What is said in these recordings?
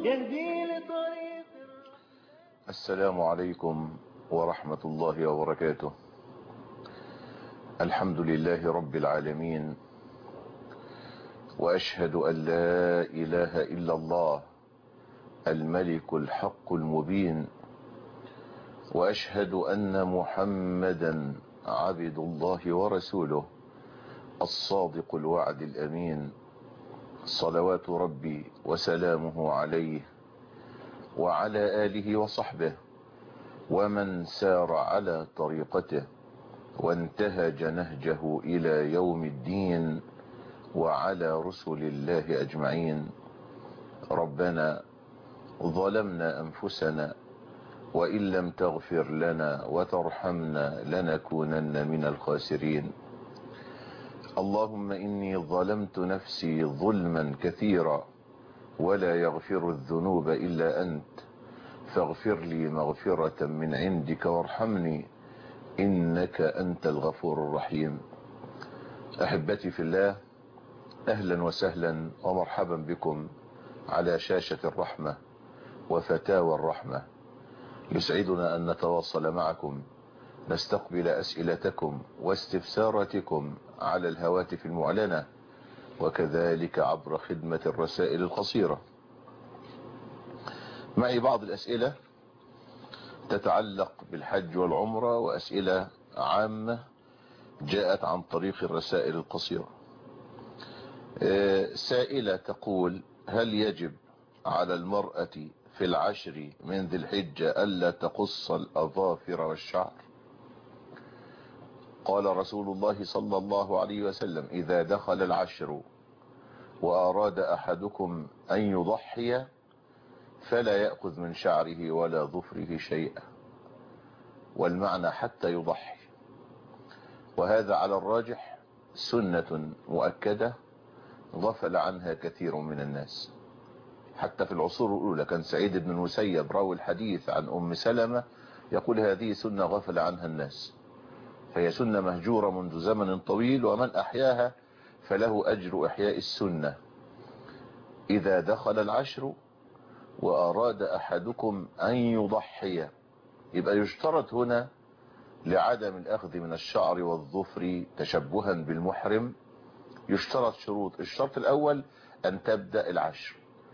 يهدي لطريق. السلام عليكم ورحمة الله وبركاته. الحمد لله رب العالمين، وأشهد أن لا إله إلا الله الملك الحق المبين، وأشهد أن محمدا عبد الله ورسوله الصادق الوعد الأمين، صلوات ربي وسلامه عليه وعلى آله وصحبه ومن سار على طريقته وانتهج نهجه إلى يوم الدين، وعلى رسل الله أجمعين. ربنا ظلمنا أنفسنا وإن لم تغفر لنا وترحمنا لنكونن من الخاسرين. اللهم إني ظلمت نفسي ظلما كثيرا ولا يغفر الذنوب إلا أنت، فاغفر لي مغفرة من عندك وارحمني إنك أنت الغفور الرحيم. أحبتي في الله، أهلا وسهلا ومرحبا بكم على شاشة الرحمة وفتاوى الرحمة. يسعدنا أن نتواصل معكم، نستقبل أسئلتكم واستفساراتكم على الهواتف المعلنة، وكذلك عبر خدمة الرسائل القصيرة. معي بعض الأسئلة تتعلق بالحج والعمرة، وأسئلة عامة جاءت عن طريق الرسائل القصيرة. سائلة تقول: هل يجب على المرأة في العشر من ذي الحجة ألا تقص الأظافر والشعر؟ قال رسول الله صلى الله عليه وسلم: إذا دخل العشر وأراد أحدكم أن يضحي فلا يأخذ من شعره ولا ظفره شيئا، والمعنى حتى يضحي. وهذا على الراجح سنة مؤكدة غفل عنها كثير من الناس. حتى في العصور الأولى كان سعيد بن المسيب راوي الحديث عن أم سلمة يقول: هذه سنة غفل عنها الناس، فهي سنة مهجورة منذ زمن طويل، ومن أحياها فله أجر إحياء السنة. إذا دخل العشر وأراد أحدكم أن يضحي، يبقى يشترط هنا لعدم الأخذ من الشعر والظفر تشبها بالمحرم يشترط شروط. الشرط الأول أن تبدأ العشر،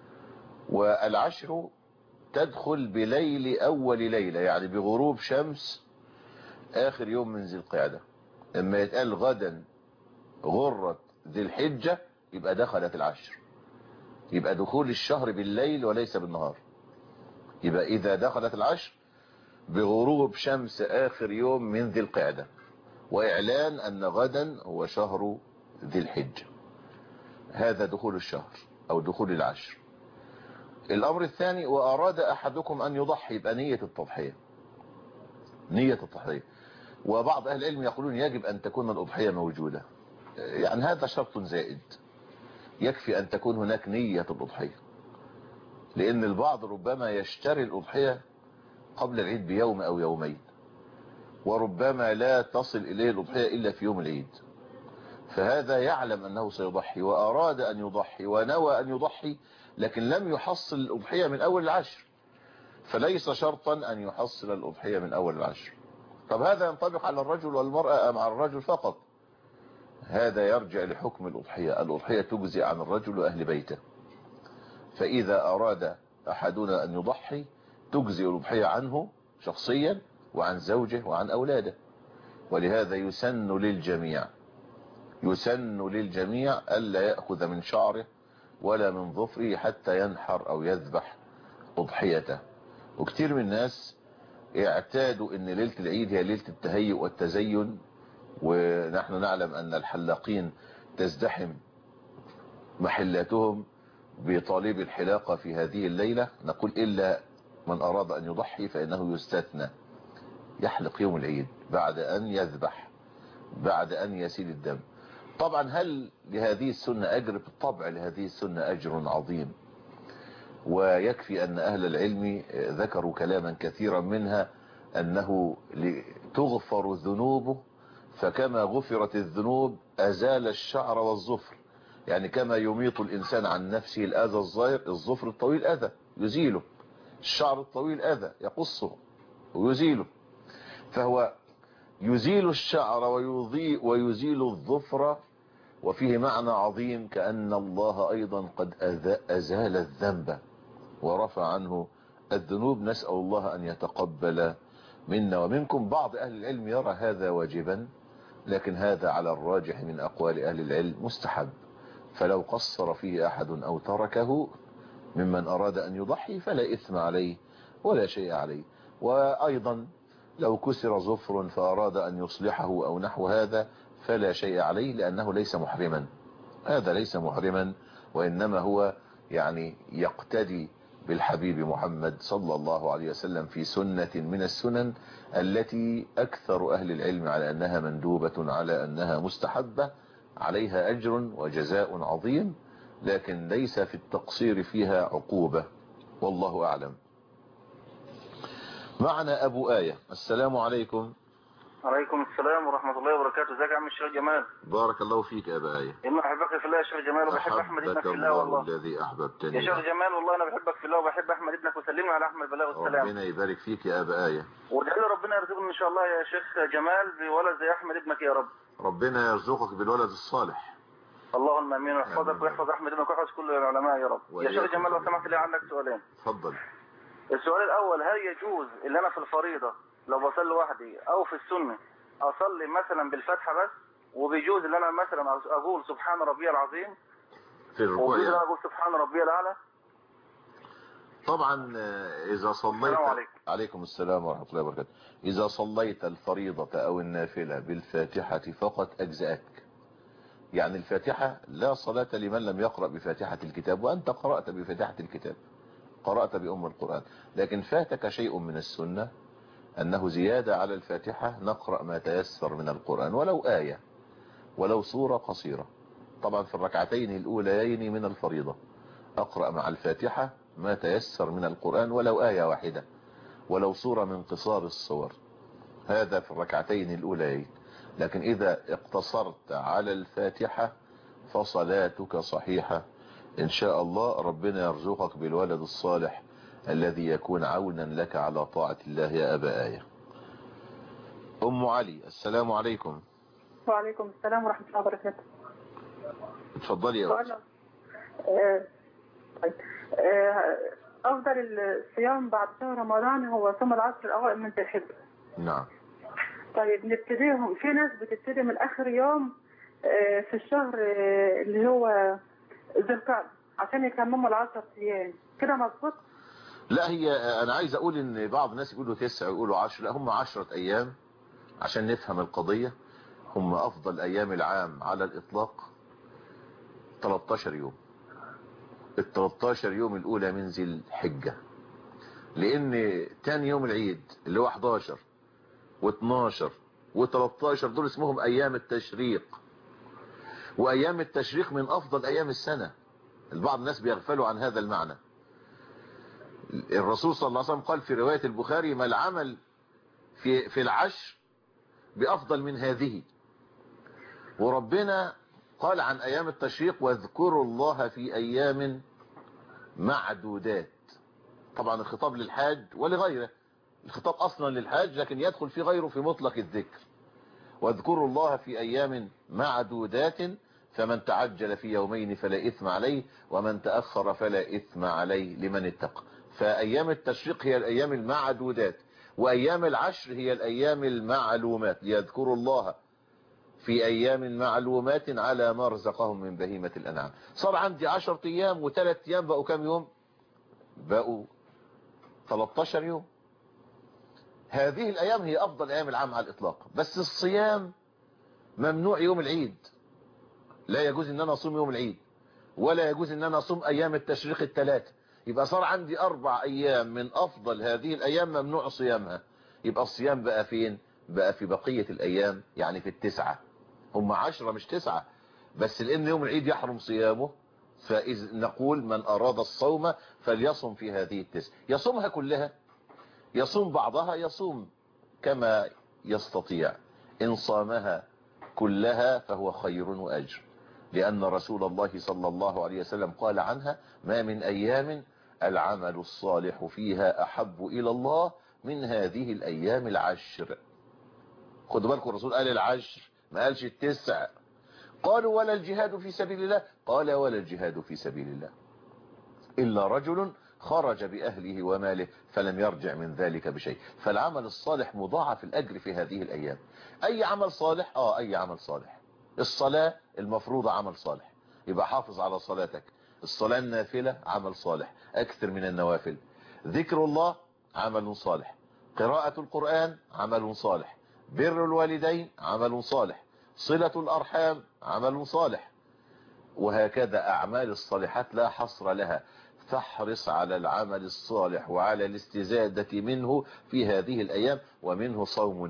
والعشر تدخل بليل أول ليلة، يعني بغروب شمس آخر يوم من ذي القعدة. لما يتقال غدا غرة ذي الحجة يبقى دخلت العشر، يبقى دخول الشهر بالليل وليس بالنهار. يبقى إذا دخلت العشر بغروب شمس آخر يوم من ذي القعدة، وإعلان أن غدا هو شهر ذي الحجة، هذا دخول الشهر أو دخول العشر. الأمر الثاني: وأراد أحدكم أن يضحي، يبقى نية التضحية، نية التضحية. وبعض أهل العلم يقولون يجب أن تكون الأضحية موجودة، يعني هذا شرط زائد، يكفي أن تكون هناك نية الأضحية، لأن البعض ربما يشتري الأضحية قبل العيد بيوم أو يومين، وربما لا تصل إليه الأضحية إلا في يوم العيد، فهذا يعلم أنه سيضحي وأراد أن يضحي ونوى أن يضحي، لكن لم يحصل الأضحية من أول العشر، فليس شرطا أن يحصل الأضحية من أول العشر. طب هذا ينطبق على الرجل والمرأة أم على الرجل فقط؟ هذا يرجع لحكم الأضحية. الأضحية تجزي عن الرجل وأهل بيته، فإذا أراد أحدنا أن يضحي تجزي الأضحية عنه شخصيا وعن زوجه وعن أولاده. ولهذا يسن للجميع ألا يأخذ من شعره ولا من ظفره حتى ينحر أو يذبح أضحيته. وكثير من الناس اعتادوا أن ليلة العيد هي ليلة التهيؤ والتزين، ونحن نعلم أن الحلاقين تزدحم محلاتهم بطالب الحلاقة في هذه الليلة. نقول: إلا من أراد أن يضحي فإنه يستثنى، يحلق يوم العيد بعد أن يذبح، بعد أن يسيل الدم. طبعا هل لهذه السنة أجر؟ بالطبع لهذه السنة أجر عظيم، ويكفي أن أهل العلم ذكروا كلاما كثيرا، منها أنه تغفر ذنوبه، فكما غفرت الذنوب أزال الشعر والظفر، يعني كما يميط الإنسان عن نفسه الأذى الظاهر الظفر الطويل أذى، يزيله، الشعر الطويل أذى يقصه ويزيله، فهو يزيل الشعر ويزيل الظفر. وفيه معنى عظيم، كأن الله أيضا قد أزال الذنب ورفع عنه الذنوب. نسأل الله أن يتقبل منا ومنكم. بعض أهل العلم يرى هذا واجبا، لكن هذا على الراجح من أقوال أهل العلم مستحب، فلو قصر فيه أحد أو تركه ممن أراد أن يضحي فلا إثم عليه ولا شيء عليه. وأيضا لو كسر ظفر فأراد أن يصلحه أو نحو هذا فلا شيء عليه، لأنه ليس محرما، هذا ليس محرما، وإنما هو يعني يقتدي بالحبيب محمد صلى الله عليه وسلم في سنة من السنن التي أكثر أهل العلم على أنها مندوبة، على أنها مستحبة، عليها أجر وجزاء عظيم، لكن ليس في التقصير فيها عقوبة، والله أعلم. معنا أبو آية. السلام عليكم. عليكم السلام ورحمة الله وبركاته. ازيك يا عم الشيخ جمال؟ بارك الله فيك يا أبا آية. إني أحبك في الله يا شيخ جمال، وبحب أحمد ابنك في الله والله. الذي أحببتني يا شيخ جمال والله أنا بحبك في الله وبحب أحمد ابنك، وسلمنا على أحمد بالله والسلام. ربنا يبارك فيك يا أبا آية. وادعي لي ربنا يرزقنا إن شاء الله يا شيخ جمال بولد زي أحمد ابنك يا رب. ربنا يرزقك بالولد الصالح. اللهم آمين، ويحفظك ويحفظ أحمد ابنك ويحفظ كل العلماء يا رب. يا شيخ جمال لو سمحت لي عندك سؤالين. اتفضل. السؤال الأول، هل يجوز اللي أنا في الفريضة لو بصلي لوحدي أو في السنة أصلي مثلا بالفتحة بس، وبيجوز اللي أنا مثلا أقول سبحان ربي العظيم في الركوع يعني أقول سبحان ربي الأعلى؟ طبعا إذا صليت. عليكم السلام ورحمة الله وبركاته. إذا صليت الفريضة أو النافلة بالفاتحة فقط أجزأك، يعني الفاتحة لا صلاة لمن لم يقرأ بفاتحة الكتاب، وأنت قرأت بفاتحة الكتاب، قرأت بأم القرآن، لكن فاتك شيء من السنة أنه زيادة على الفاتحة نقرأ ما تيسر من القرآن، ولو آية ولو سورة قصيرة. طبعا في الركعتين الأوليين من الفريضة أقرأ مع الفاتحة ما تيسر من القرآن، ولو آية واحدة ولو سورة من قصار الصور، هذا في الركعتين الأوليين. لكن إذا اقتصرت على الفاتحة فصلاتك صحيحة إن شاء الله. ربنا يرزقك بالولد الصالح الذي يكون عونا لك على طاعة الله يا أبا آية. أم علي. السلام عليكم. وعليكم السلام ورحمة الله وبركاته. اتفضلي يا أختي. طيب أفضل الصيام بعد شهر رمضان هو صوم العشر الأوائل من ذي الحجة. نعم. طيب نبتديهم، في ناس بتبتدي من آخر يوم في الشهر اللي هو ذي القعدة عشان يكملوا ال10 أيام، كده مظبوط؟ لا، هي أنا عايز أقول إن بعض الناس يقولوا 9 ويقولوا 10، لا هم 10 أيام عشان نفهم القضية. هم أفضل أيام العام على الإطلاق 13 يوم، ال13 يوم الأولى من ذي الحجة، لأن تاني يوم العيد اللي هو 11 و12 و13 دول اسمهم أيام التشريق، وأيام التشريق من أفضل أيام السنة. البعض الناس بيغفلوا عن هذا المعنى. الرسول صلى الله عليه وسلم قال في رواية البخاري: ما العمل في العشر بأفضل من هذه. وربنا قال عن أيام التشريق: واذكروا الله في أيام معدودات. طبعا الخطاب للحاج ولغيره، الخطاب أصلا للحاج لكن يدخل في غيره في مطلق الذكر. واذكروا الله في أيام معدودات فمن تعجل في يومين فلا إثم عليه ومن تأخر فلا إثم عليه لمن اتقى. فأيام التشريق هي الأيام المعدودات، وأيام العشر هي الأيام المعلومات. ليذكروا الله في أيام معلومات على ما رزقهم من بهيمة الأنعام. صار عندي 10 أيام و3 أيام، بقوا كم يوم؟ بقوا 13 يوم. هذه الأيام هي أفضل أيام العام على الإطلاق، بس الصيام ممنوع يوم العيد، لا يجوز ان انا اصوم يوم العيد، ولا يجوز ان انا اصوم ايام التشريق الثلاثة. يبقى صار عندي 4 ايام من افضل هذه الايام ممنوع صيامها. يبقى الصيام بقى فين؟ بقى في بقية الايام، يعني في ال9. هم 10 مش 9، بس لان يوم العيد يحرم صيامه، فإذ نقول من اراد الصوم فليصم في هذه ال9. يصومها كلها، يصوم بعضها، يصوم كما يستطيع. ان صامها كلها فهو خير وأجر، لأن رسول الله صلى الله عليه وسلم قال عنها: ما من أيام العمل الصالح فيها أحب إلى الله من هذه الأيام العشر. خدوا بالكم الرسول قال العشر ما قالش التسع. قالوا ولا الجهاد في سبيل الله؟ قال ولا الجهاد في سبيل الله إلا رجل خرج بأهله وماله فلم يرجع من ذلك بشيء. فالعمل الصالح مضاعف الأجر في هذه الأيام. أي عمل صالح؟ أي عمل صالح. الصلاة المفروضة عمل صالح، يبقى حافظ على صلاتك. الصلاة النافلة عمل صالح، أكثر من النوافل. ذكر الله عمل صالح، قراءة القرآن عمل صالح، بر الوالدين عمل صالح، صلة الأرحام عمل صالح، وهكذا أعمال الصالحات لا حصر لها. فاحرص على العمل الصالح وعلى الاستزادة منه في هذه الأيام. ومنه صوم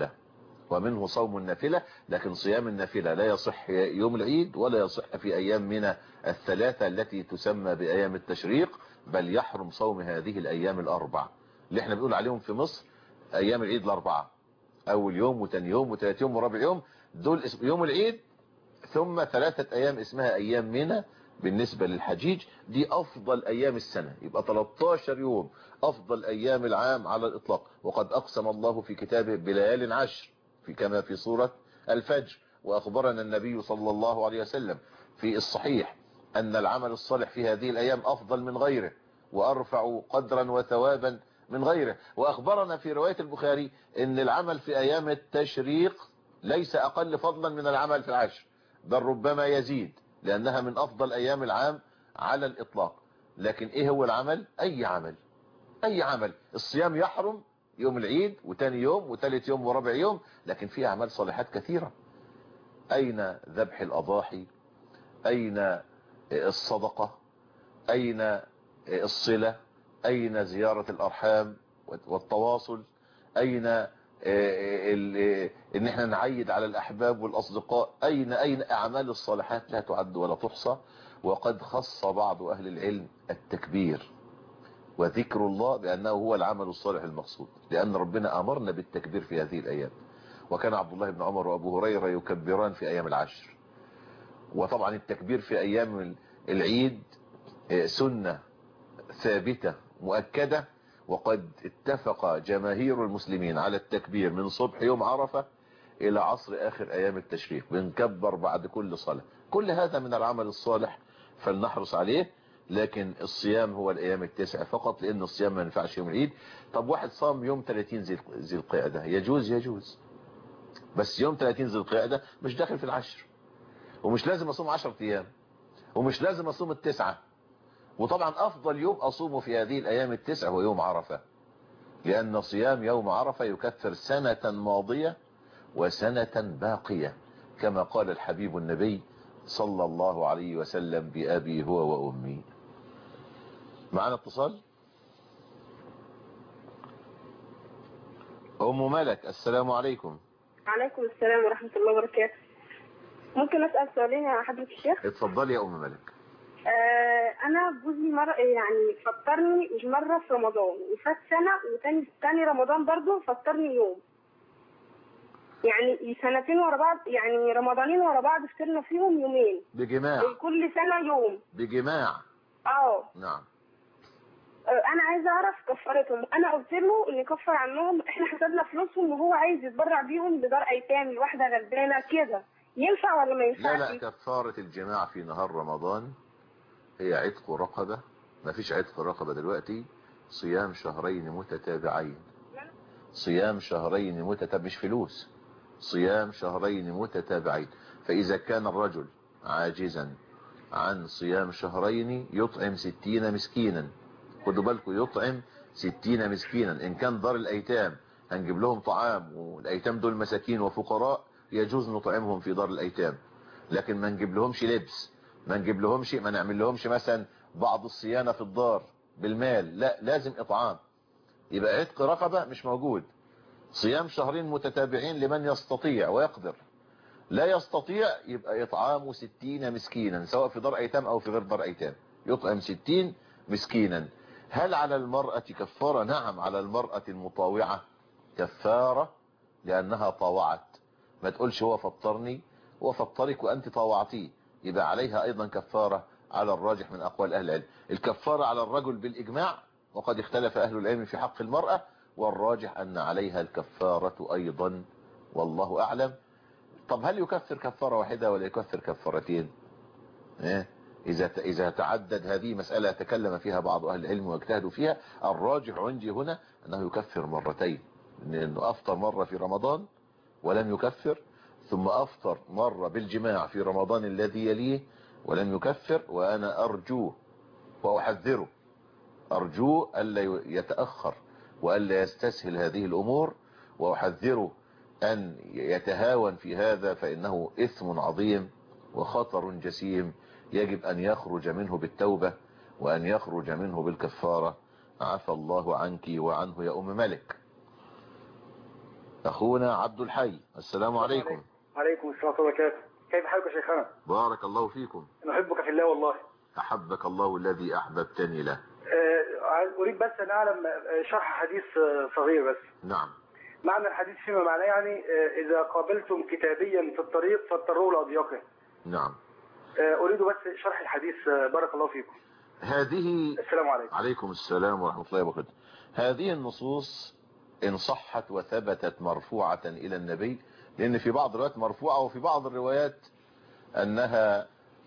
النافلة، لكن صيام النافلة لا يصح يوم العيد ولا يصح في أيام من الثلاثة التي تسمى بأيام التشريق، بل يحرم صوم هذه الأيام الأربع اللي احنا بنقول عليهم في مصر أيام العيد الأربعة، أول يوم وتاني يوم وثالث يوم ورابع يوم، دول يوم العيد، ثم 3 أيام اسمها أيام منى بالنسبة للحجيج. دي أفضل أيام السنة، يبقى 13 يوم أفضل أيام العام على الإطلاق. وقد أقسم الله في كتابه بليال عشر كما في سورة الفجر. وأخبرنا النبي صلى الله عليه وسلم في الصحيح أن العمل الصالح في هذه الأيام أفضل من غيره وأرفع قدرا وثوابا من غيره. وأخبرنا في رواية البخاري أن العمل في أيام التشريق ليس أقل فضلا من العمل في العشر، بل ربما يزيد، لأنها من أفضل أيام العام على الإطلاق. لكن إيه هو العمل؟ أي عمل. الصيام يحرم يوم العيد وتاني يوم وثالث يوم ورابع يوم، لكن فيه أعمال صالحات كثيرة. أين ذبح الأضاحي؟ أين الصدقة؟ أين الصلة؟ أين زيارة الأرحام والتواصل؟ أين ان احنا نعيد على الأحباب والأصدقاء؟ أين أعمال الصالحات لا تعد ولا تحصى. وقد خص بعض أهل العلم التكبير وذكر الله بأنه هو العمل الصالح المقصود، لأن ربنا أمرنا بالتكبير في هذه الأيام. وكان عبد الله بن عمر وأبو هريرة يكبران في أيام العشر. وطبعا التكبير في أيام العيد سنة ثابتة مؤكدة، وقد اتفق جماهير المسلمين على التكبير من صبح يوم عرفة إلى عصر آخر أيام التشريق، بنكبر بعد كل صلاة. كل هذا من العمل الصالح فلنحرص عليه. لكن الصيام هو الأيام التسع فقط، لأن الصيام ما ينفعش يوم العيد. طب واحد صام يوم 30 ذي القعدة، يجوز، بس يوم 30 ذي القعدة مش داخل في العشر، ومش لازم أصوم 10 أيام، ومش لازم أصوم التسعة. وطبعا أفضل يوم أصومه في هذه الأيام التسع هو يوم عرفة، لأن صيام يوم عرفة يكفر سنة ماضية وسنة باقية، كما قال الحبيب النبي صلى الله عليه وسلم بأبي هو وأمي. معنا اتصال. أم ملك، السلام عليكم. عليكم السلام ورحمة الله وبركاته. ممكن أسأل سؤالين يا حضرة الشيخ؟ اتفضلي يا أم ملك. أنا جوزي يعني فطرني مش مرة في رمضان، وفات سنة وتاني رمضان برضو فطرني يوم، يعني سنتين ورا بعض، يعني رمضانين ورا بعض فطرنا فيهم يومين بجماع، كل سنة يوم بجماع. نعم. انا عايزه اعرف كفارتهم. انا قلت له ان يكفر عنهم، احنا حسبنا فلوسهم وهو عايز يتبرع بيهم لدار ايتام لواحده غلبانه كده، ينفع ولا ما ينفعش؟ لا كفاره الجماع في نهار رمضان هي عتق رقبه. ما فيش عتق رقبه دلوقتي، صيام شهرين متتابعين. صيام شهرين متتابعين، مش فلوس، صيام شهرين متتابعين. فاذا كان الرجل عاجزا عن صيام شهرين يطعم 60 مسكينا. خدوا بالكم، يطعم 60 مسكينا. ان كان دار الايتام هنجيب لهم طعام، والايتام دول مساكين وفقراء، يجوز نطعمهم في دار الايتام. لكن ما نجيب لهمش لبس، ما نعمل لهمش مثلا بعض الصيانة في الدار بالمال، لا، لازم اطعام. يبقى عتق رقبة مش موجود. صيام شهرين متتابعين لمن يستطيع ويقدر. لا يستطيع يبقى إطعام 60 مسكينا، سواء في دار أيتام أو في غير دار أيتام، يطعم 60 مسكينا. هل على المرأة كفارة؟ نعم، على المرأة المطاوعة كفارة، لأنها طاوعت. ما تقولش هو فطرني، هو فطرك وأنت طاوعتيه، يبقى عليها أيضا كفارة على الراجح من أقوال أهل العلم. الكفارة على الرجل بالإجماع، وقد اختلف أهل العلم في حق المرأة، والراجح أن عليها الكفارة أيضا، والله أعلم. طب هل يكفر كفارة واحدة ولا يكفر كفارتين؟ إذا تعدد، هذه مسألة تكلم فيها بعض أهل العلم واجتهدوا فيها. الراجح عندي هنا أنه يكفر مرتين، لأنه أفطر مرة في رمضان ولم يكفر، ثم أفطر مرة بالجماع في رمضان الذي يليه ولم يكفر. وأنا أرجوه وأحذره، أرجوه ألا يتأخر وألا يستسهل هذه الأمور، وأحذره أن يتهاون في هذا، فإنه إثم عظيم وخطر جسيم يجب أن يخرج منه بالتوبة وأن يخرج منه بالكفارة. عفى الله عنك وعنه يا أم ملك. أخونا عبد الحي، السلام عليكم. عليكم السلام وبركاته. كيف حالك يا شيخنا؟ بارك الله فيكم. نحبك في الله والله. أحبك الله الذي أحببتني له. أريد بس أن أعلم شرح حديث صغير بس. نعم. معنى الحديث فيما معناه يعني إذا قابلتم كتابيا في الطريق فاضطروا لأضيقه. نعم. أريد بس شرح الحديث. بارك الله فيكم. هذه السلام عليكم. عليكم السلام ورحمة الله وبركاته. هذه النصوص إن صحت وثبتت مرفوعة إلى النبي، لأن في بعض الروايات مرفوعة وفي بعض الروايات أنها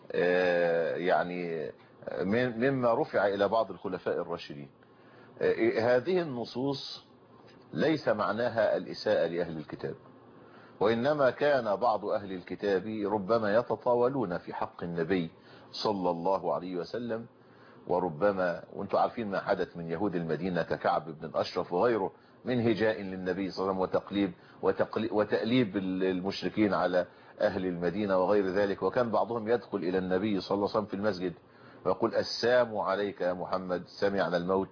يعني مما رفع إلى بعض الخلفاء الراشدين. هذه النصوص ليس معناها الإساءة لأهل الكتاب، وإنما كان بعض أهل الكتاب ربما يتطاولون في حق النبي صلى الله عليه وسلم، وربما، وانتم عارفين ما حدث من يهود المدينة ككعب بن الأشرف وغيره من هجاء للنبي صلى الله عليه وسلم وتقليب المشركين على أهل المدينة وغير ذلك. وكان بعضهم يدخل إلى النبي صلى الله عليه وسلم في المسجد ويقول السلام عليك يا محمد، سمعنا الموت.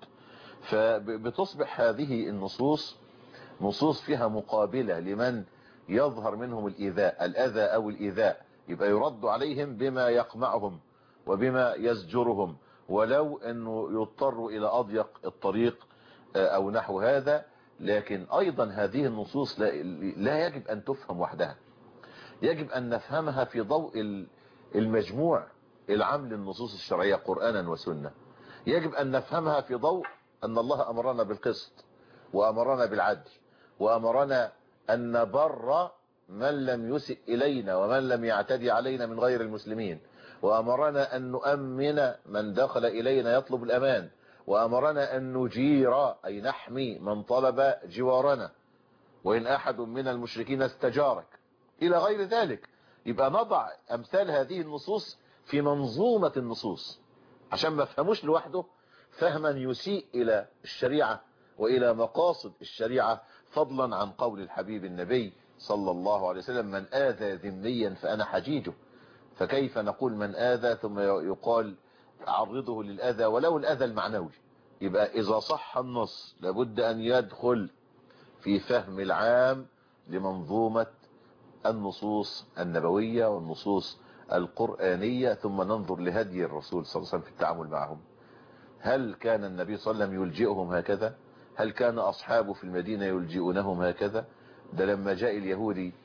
فبتصبح هذه النصوص نصوص فيها مقابلة لمن يظهر منهم الأذى أو الإيذاء، يبقى يرد عليهم بما يقمعهم وبما يزجرهم، ولو أنه يضطر إلى أضيق الطريق أو نحو هذا. لكن أيضا هذه النصوص لا يجب أن تفهم وحدها، يجب أن نفهمها في ضوء المجموع العام للنصوص الشرعية قرآنا وسنة. يجب أن نفهمها في ضوء أن الله أمرنا بالقسط وأمرنا بالعدل وأمرنا أن نبر من لم يسئ إلينا ومن لم يعتدي علينا من غير المسلمين، وأمرنا أن نؤمن من دخل إلينا يطلب الأمان، وأمرنا أن نجير أي نحمي من طلب جوارنا وإن أحد من المشركين استجارك إلى غير ذلك. يبقى نضع أمثال هذه النصوص في منظومة النصوص عشان ما فهموش لوحده فهما يسيء إلى الشريعة وإلى مقاصد الشريعة، فضلا عن قول الحبيب النبي صلى الله عليه وسلم من آذى ذميا فأنا حجيجه. فكيف نقول من آذى ثم يقال عرضه للأذى ولو الأذى المعنوي؟ يبقى إذا صح النص لابد أن يدخل في فهم العام لمنظومة النصوص النبوية والنصوص القرآنية، ثم ننظر لهدي الرسول صلى الله عليه وسلم في التعامل معهم. هل كان النبي صلى الله عليه وسلم يلجئهم هكذا؟ هل كان أصحابه في المدينة يلجئونهم هكذا؟ ده لما جاء اليهودي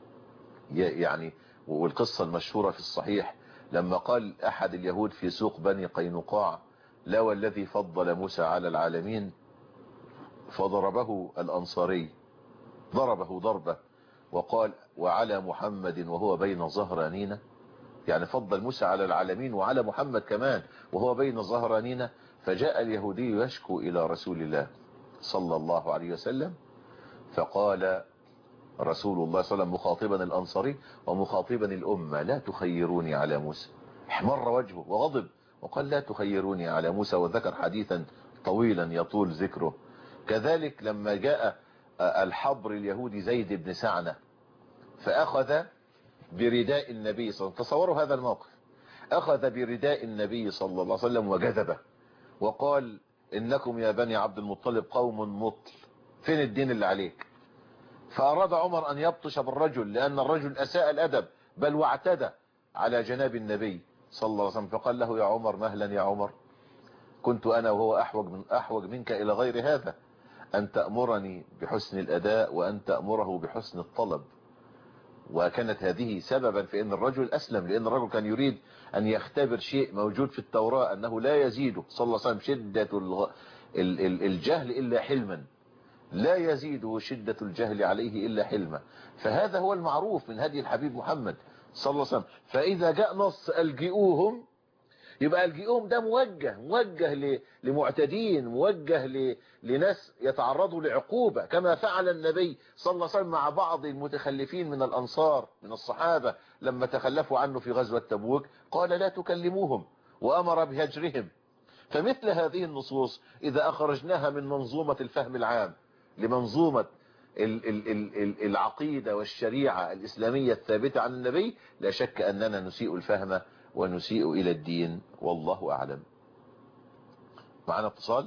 يعني، والقصة المشهورة في الصحيح لما قال أحد اليهود في سوق بني قينقاع لا والذي فضل موسى على العالمين، فضربه الأنصاري ضربه ضربة وقال وعلى محمد وهو بين ظهرانينا، يعني فضل موسى على العالمين وعلى محمد كمان وهو بين ظهرانينا. فجاء اليهودي يشكو إلى رسول الله صلى الله عليه وسلم، فقال رسول الله صلى الله عليه وسلم مخاطبا الأنصاري ومخاطبا الأمة لا تخيروني على موسى، احمر وجهه وغضب وقال لا تخيروني على موسى، وذكر حديثا طويلا يطول ذكره. كذلك لما جاء الحبر اليهودي زيد بن سعنة فأخذ برداء النبي صلى الله عليه وسلم، تصوروا هذا الموقف، أخذ برداء النبي صلى الله عليه وسلم وجذبه وقال إنكم يا بني عبد المطلب قوم مطل، فين الدين اللي عليك؟ فأراد عمر أن يبطش بالرجل لأن الرجل أساء الأدب بل واعتدى على جناب النبي صلى الله عليه وسلم، فقال له يا عمر مهلا يا عمر، كنت أنا وهو أحوج منك إلى غير هذا، أن تأمرني بحسن الأداء وأن تأمره بحسن الطلب. وكانت هذه سببا في أن الرجل أسلم، لأن الرجل كان يريد أن يختبر شيء موجود في التوراة أنه لا يزيد صلى الله عليه وسلم شدة الجهل إلا حلما، لا يزيده شدة الجهل عليه إلا حلما. فهذا هو المعروف من هدي الحبيب محمد صلى الله عليه وسلم. فإذا جاء نص ألجئوهم، يبقى الجئوهم ده موجه لمعتدين، موجه لناس يتعرضوا لعقوبة، كما فعل النبي صلى الله عليه وسلم مع بعض المتخلفين من الأنصار من الصحابة لما تخلفوا عنه في غزوة تبوك، قال لا تكلموهم وأمر بهجرهم. فمثل هذه النصوص إذا أخرجناها من منظومة الفهم العام لمنظومة العقيدة والشريعة الإسلامية الثابتة عن النبي، لا شك أننا نسيء الفهم ونسيء إلى الدين، والله أعلم. معنا اتصال.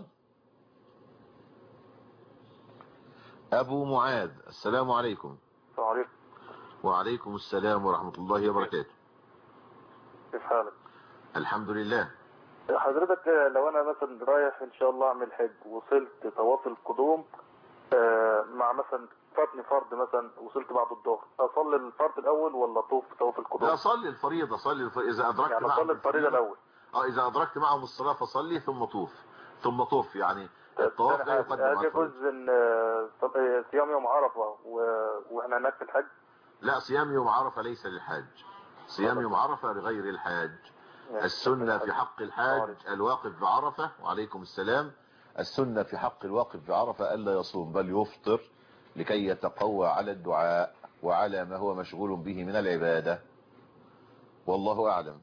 أبو معاذ، السلام عليكم. السلام عليكم. وعليكم السلام ورحمة الله وبركاته. كيف حالك؟ الحمد لله. حضرتك لو أنا مثلا رايح إن شاء الله أعمل حج، وصلت طواف القدوم مع مثلا فاتني فرض مثلا، وصلت بعد الظهر، أصلي الفرض الأول ولا طوف طواف القدوم؟ لا، صلي الفريضة. إذا أدركت يعني معهم أصلي الفريضة الأول. إذا أدركت معهم الصلاة فصلي ثم طوف يعني الطواف لا يقدم على الفريضة. يجوز صيام يوم عرفة وإحنا هناك في الحج؟ لا، صيام يوم عرفة ليس للحاج، صيام يوم عرفة لغير الحاج. السنة في حق الحاج الواقف بعرفة، وعليكم السلام، السنة في حق الواقف بعرفة ألا يصوم بل يفطر لكي يتقوى على الدعاء وعلى ما هو مشغول به من العبادة، والله أعلم.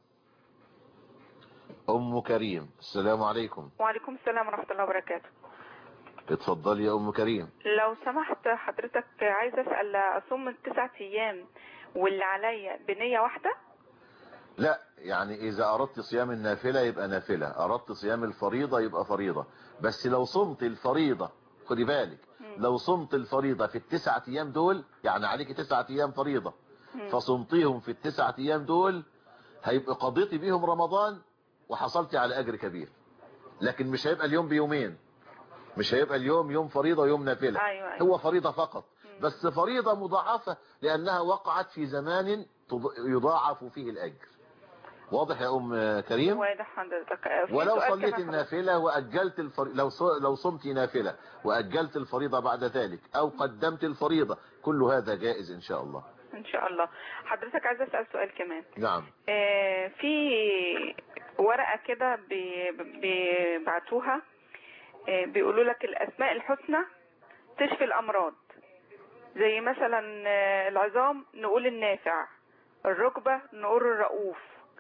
أم كريم، السلام عليكم. وعليكم السلام ورحمة الله وبركاته. اتفضلي يا أم كريم. لو سمحت حضرتك، عايزة أسأل، أصوم من 9 أيام واللي عليا بنية واحدة؟ لا، يعني إذا أردت صيام النافلة يبقى نافلة، أردت صيام الفريضة يبقى فريضة. بس لو صمت الفريضة، خدي بالك، لو صمت الفريضة في ال9 أيام دول، يعني عليك 9 أيام فريضة، فصمتيهم في ال9 أيام دول، هيبقى قضيتي بيهم رمضان وحصلتي على أجر كبير. لكن مش هيبقى اليوم بيومين، مش هيبقى اليوم يوم فريضة ويوم نافلة. أيوة. هو فريضة فقط، بس فريضة مضاعفة لأنها وقعت في زمان يضاعف فيه الأجر. واضح يا أم كريم؟ واضح حضرتك. ولو صليت النافلة وأجلت لو صمت نافلة وأجلت الفريضة بعد ذلك أو قدمت الفريضة، كل هذا جائز إن شاء الله. إن شاء الله. حضرتك عايز أسأل سؤال كمان. نعم. في ورقة كده بيبعتوها، بيقولوا لك الأسماء الحسنى تشفي الأمراض، زي مثلا العظام نقول النافع، الركبة نقول الرؤوف.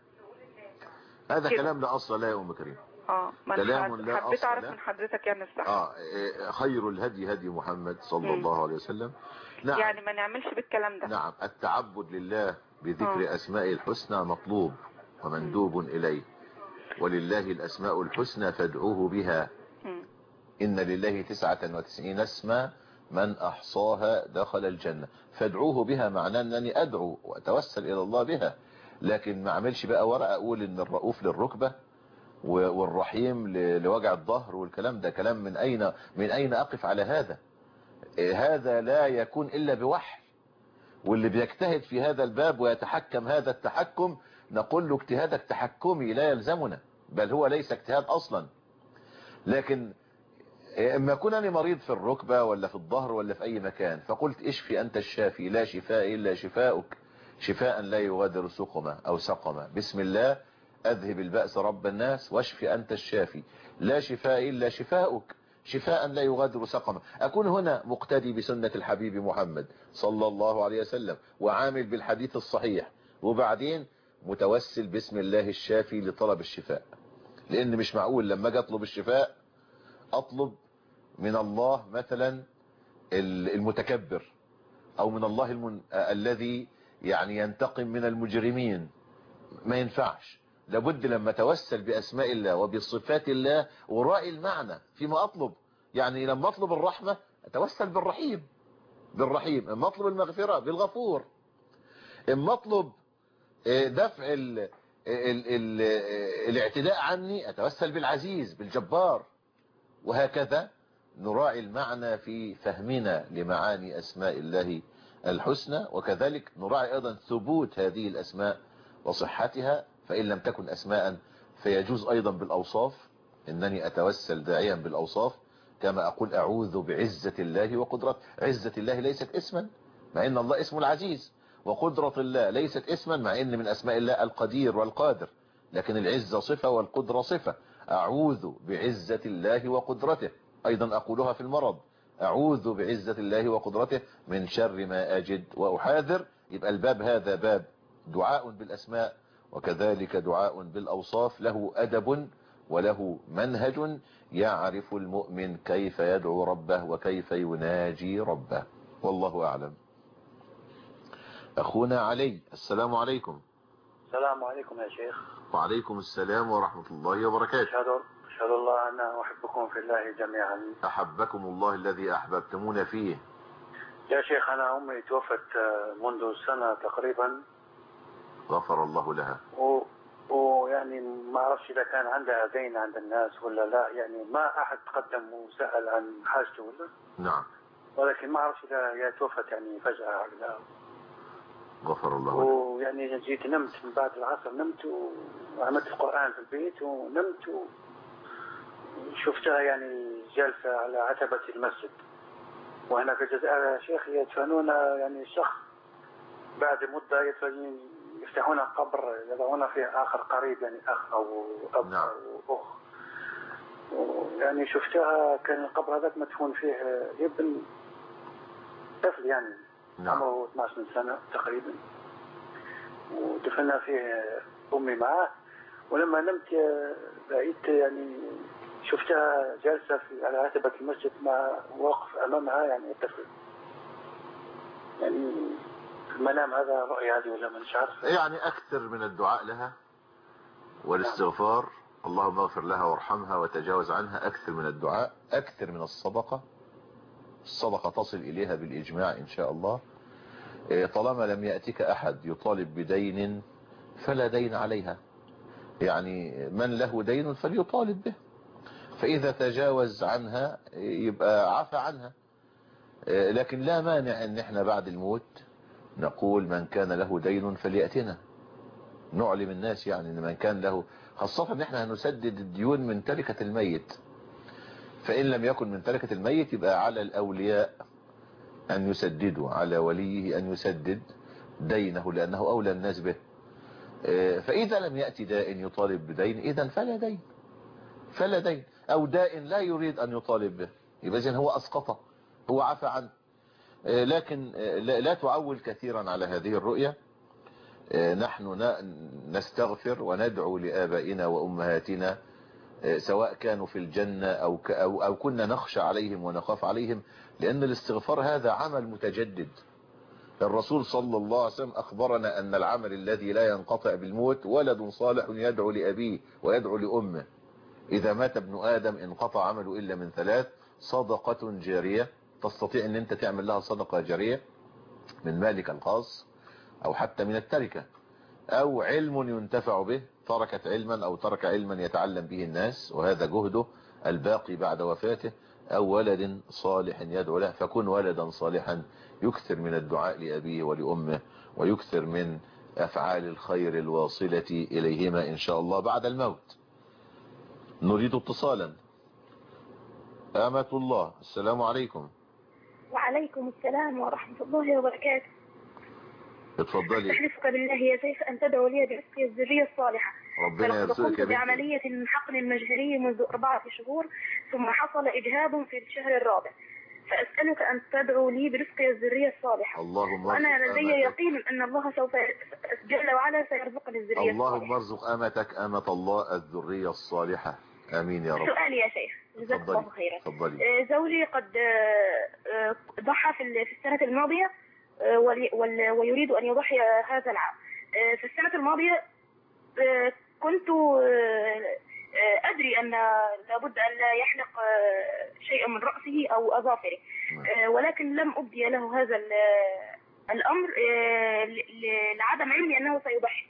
هذا كلام لا أصل لا يا أم كريم. كلام لا أصل. حبيت أعرف من حضرتك يعني الصح. خير الهدي هدي محمد صلى الله عليه وسلم. نعم. يعني ما نعملش بالكلام ده. نعم، التعبد لله بذكر أسماء الحسنى مطلوب ومندوب إليه، ولله الأسماء الحسنى فادعوه بها. إن لله 99 اسما من أحصاها دخل الجنة، فادعوه بها معناه أنني أدعو وأتوسل إلى الله بها. لكن ما أعملش بقى ورقة أقول إن الرؤوف للركبة والرحيم لوجع الظهر والكلام ده. كلام من أين أقف على هذا؟ هذا لا يكون إلا بوحي، واللي بيجتهد في هذا الباب ويتحكم هذا التحكم نقول له اجتهادك تحكمي لا يلزمنا، بل هو ليس اجتهاد أصلا. لكن اما اكون انا مريض في الركبة ولا في الظهر ولا في اي مكان، فقلت اشفي انت الشافي لا شفاء الا شفاؤك شفاء لا يغادر سقما او سقما، بسم الله اذهب البأس رب الناس واشفي انت الشافي لا شفاء الا شفاؤك شفاء لا يغادر سقما. اكون هنا مقتدي بسنة الحبيب محمد صلى الله عليه وسلم وعامل بالحديث الصحيح، وبعدين متوسل بسم الله الشافي لطلب الشفاء. لان مش معقول لما اجي اطلب الشفاء اطلب من الله مثلا المتكبر، او من الله الذي يعني ينتقم من المجرمين، ما ينفعش. لابد لما توسل باسماء الله وبصفات الله وراعي المعنى فيما اطلب. يعني لما اطلب الرحمة اتوسل بالرحيم اما اطلب المغفرة بالغفور، اما اطلب دفع الاعتداء عني اتوسل بالعزيز بالجبار، وهكذا نراعي المعنى في فهمنا لمعاني أسماء الله الحسنى، وكذلك نراعي أيضا ثبوت هذه الأسماء وصحتها، فإن لم تكن أسماء فيجوز أيضا بالأوصاف، إنني أتوسل داعيا بالأوصاف، كما أقول أعوذ بعزة الله وقدرته. عزة الله ليست اسما، مع إن الله اسم العزيز، وقدرة الله ليست اسما، مع إن من أسماء الله القدير والقادر، لكن العزة صفة والقدرة صفة. أعوذ بعزة الله وقدرته. أيضا أقولها في المرض، أعوذ بعزة الله وقدرته من شر ما أجد وأحاذر. يبقى الباب هذا باب دعاء بالأسماء، وكذلك دعاء بالأوصاف، له أدب وله منهج يعرف المؤمن كيف يدعو ربه وكيف يناجي ربه، والله أعلم. أخونا علي، السلام عليكم. السلام عليكم يا شيخ. وعليكم السلام ورحمة الله وبركاته. أشهد الله أن أحبكم في الله جميعا. أحبكم الله الذي أحببتمونا فيه. يا شيخ، أنا أمي توفت منذ سنة تقريبا. غفر الله لها. ويعني ما أعرفش إذا كان عندها دين عند الناس ولا لا، يعني ما أحد تقدم وسأل عن حاجته ولا. نعم. ولكن ما أعرفش إذا هي توفت يعني فجأة ولا. غفر الله لها. ويعني جيت نمت من بعد العصر، نمت وعملت القرآن في البيت ونمت وشفتها يعني جالسة على عتبة المسجد. وهنا في الجزائر يا شيخ يدفنون يعني شخص بعد مدة يفتحون قبر يضعون فيه آخر قريب، يعني أخ أو أب. نعم. أو أخ. يعني شفتها كان القبر هذاك مدفون فيه ابن طفل يعني. نعم. عمره 12 سنة تقريبا، ودفنا فيه أمي معاه. ولما نمت رأيت يعني شفتها جالسة على عتبة المسجد مع واقف أمامها يعني الطفل. يعني المنام هذا رؤية هذه ولا مش عارف. يعني أكثر من الدعاء لها والاستغفار، اللهم اغفر لها وارحمها وتجاوز عنها، أكثر من الدعاء، أكثر من الصدقة. الصدقة تصل إليها بالإجماع إن شاء الله. طالما لم يأتك أحد يطالب بدين فلا دين عليها، يعني من له دين فليطالب به، فإذا تجاوز عنها يبقى عفى عنها. لكن لا مانع ان احنا بعد الموت نقول من كان له دين فليأتنا، نعلم الناس يعني ان من كان له، خاصة ان احنا هنسدد الديون من تركة الميت، فإن لم يكن من تركة الميت يبقى على الأولياء أن يسددوا، على وليه أن يسدد دينه لأنه أولى الناس به. فإذا لم يأتي دائن يطالب بدين إذن فلا دين، أو دائن لا يريد أن يطالب به، يبقى إذن هو أسقطه، هو عفى عنه. لكن لا تعول كثيرا على هذه الرؤية. نحن نستغفر وندعو لآبائنا وأمهاتنا سواء كانوا في الجنة أو كنا نخشى عليهم ونخاف عليهم، لأن الاستغفار هذا عمل متجدد. الرسول صلى الله عليه وسلم أخبرنا أن العمل الذي لا ينقطع بالموت ولد صالح يدعو لأبيه ويدعو لأمه. إذا مات ابن آدم انقطع عمله إلا من ثلاث: صدقة جارية، تستطيع أن أنت تعمل لها صدقة جارية من مالك الخاص أو حتى من التركة، أو علم ينتفع به، تركت علما أو ترك علما يتعلم به الناس وهذا جهده الباقي بعد وفاته، أو ولد صالح يدعو له. فكن ولدا صالحا يكثر من الدعاء لأبيه ولأمه، ويكثر من أفعال الخير الواصلة إليهما إن شاء الله بعد الموت. نريد اتصالا. أمة الله، السلام عليكم. وعليكم السلام ورحمة الله وبركاته. اتفضلي. أحلفك بالله يا شيخ أن تدعو لي برزق الذرية الصالحة. ربنا يرزقك يا بنتي. بعملية حقن مجهري منذ 4 شهور، ثم حصل إجهاض في الشهر الرابع، فأسألك أن تدعو لي برزق الذرية الصالحة. اللهم وأنا لدي يقين أن الله سوف جل وعلا سيرزقني الذرية الصالحة. اللهم ارزق أمتك أمة الله الذرية الصالحة، آمين يا رب. سؤالي يا شيخ، جزاك الله خيرا. تفضلي. زوجي قد ضحى في السنة الماضية ويريد أن يضحي هذا العام. في السنة الماضية كنت أدري أن لابد أن لا يحلق شيئا من رأسه أو أظافره، ولكن لم أبدي له هذا الأمر لعدم علمي أنه سيضحي.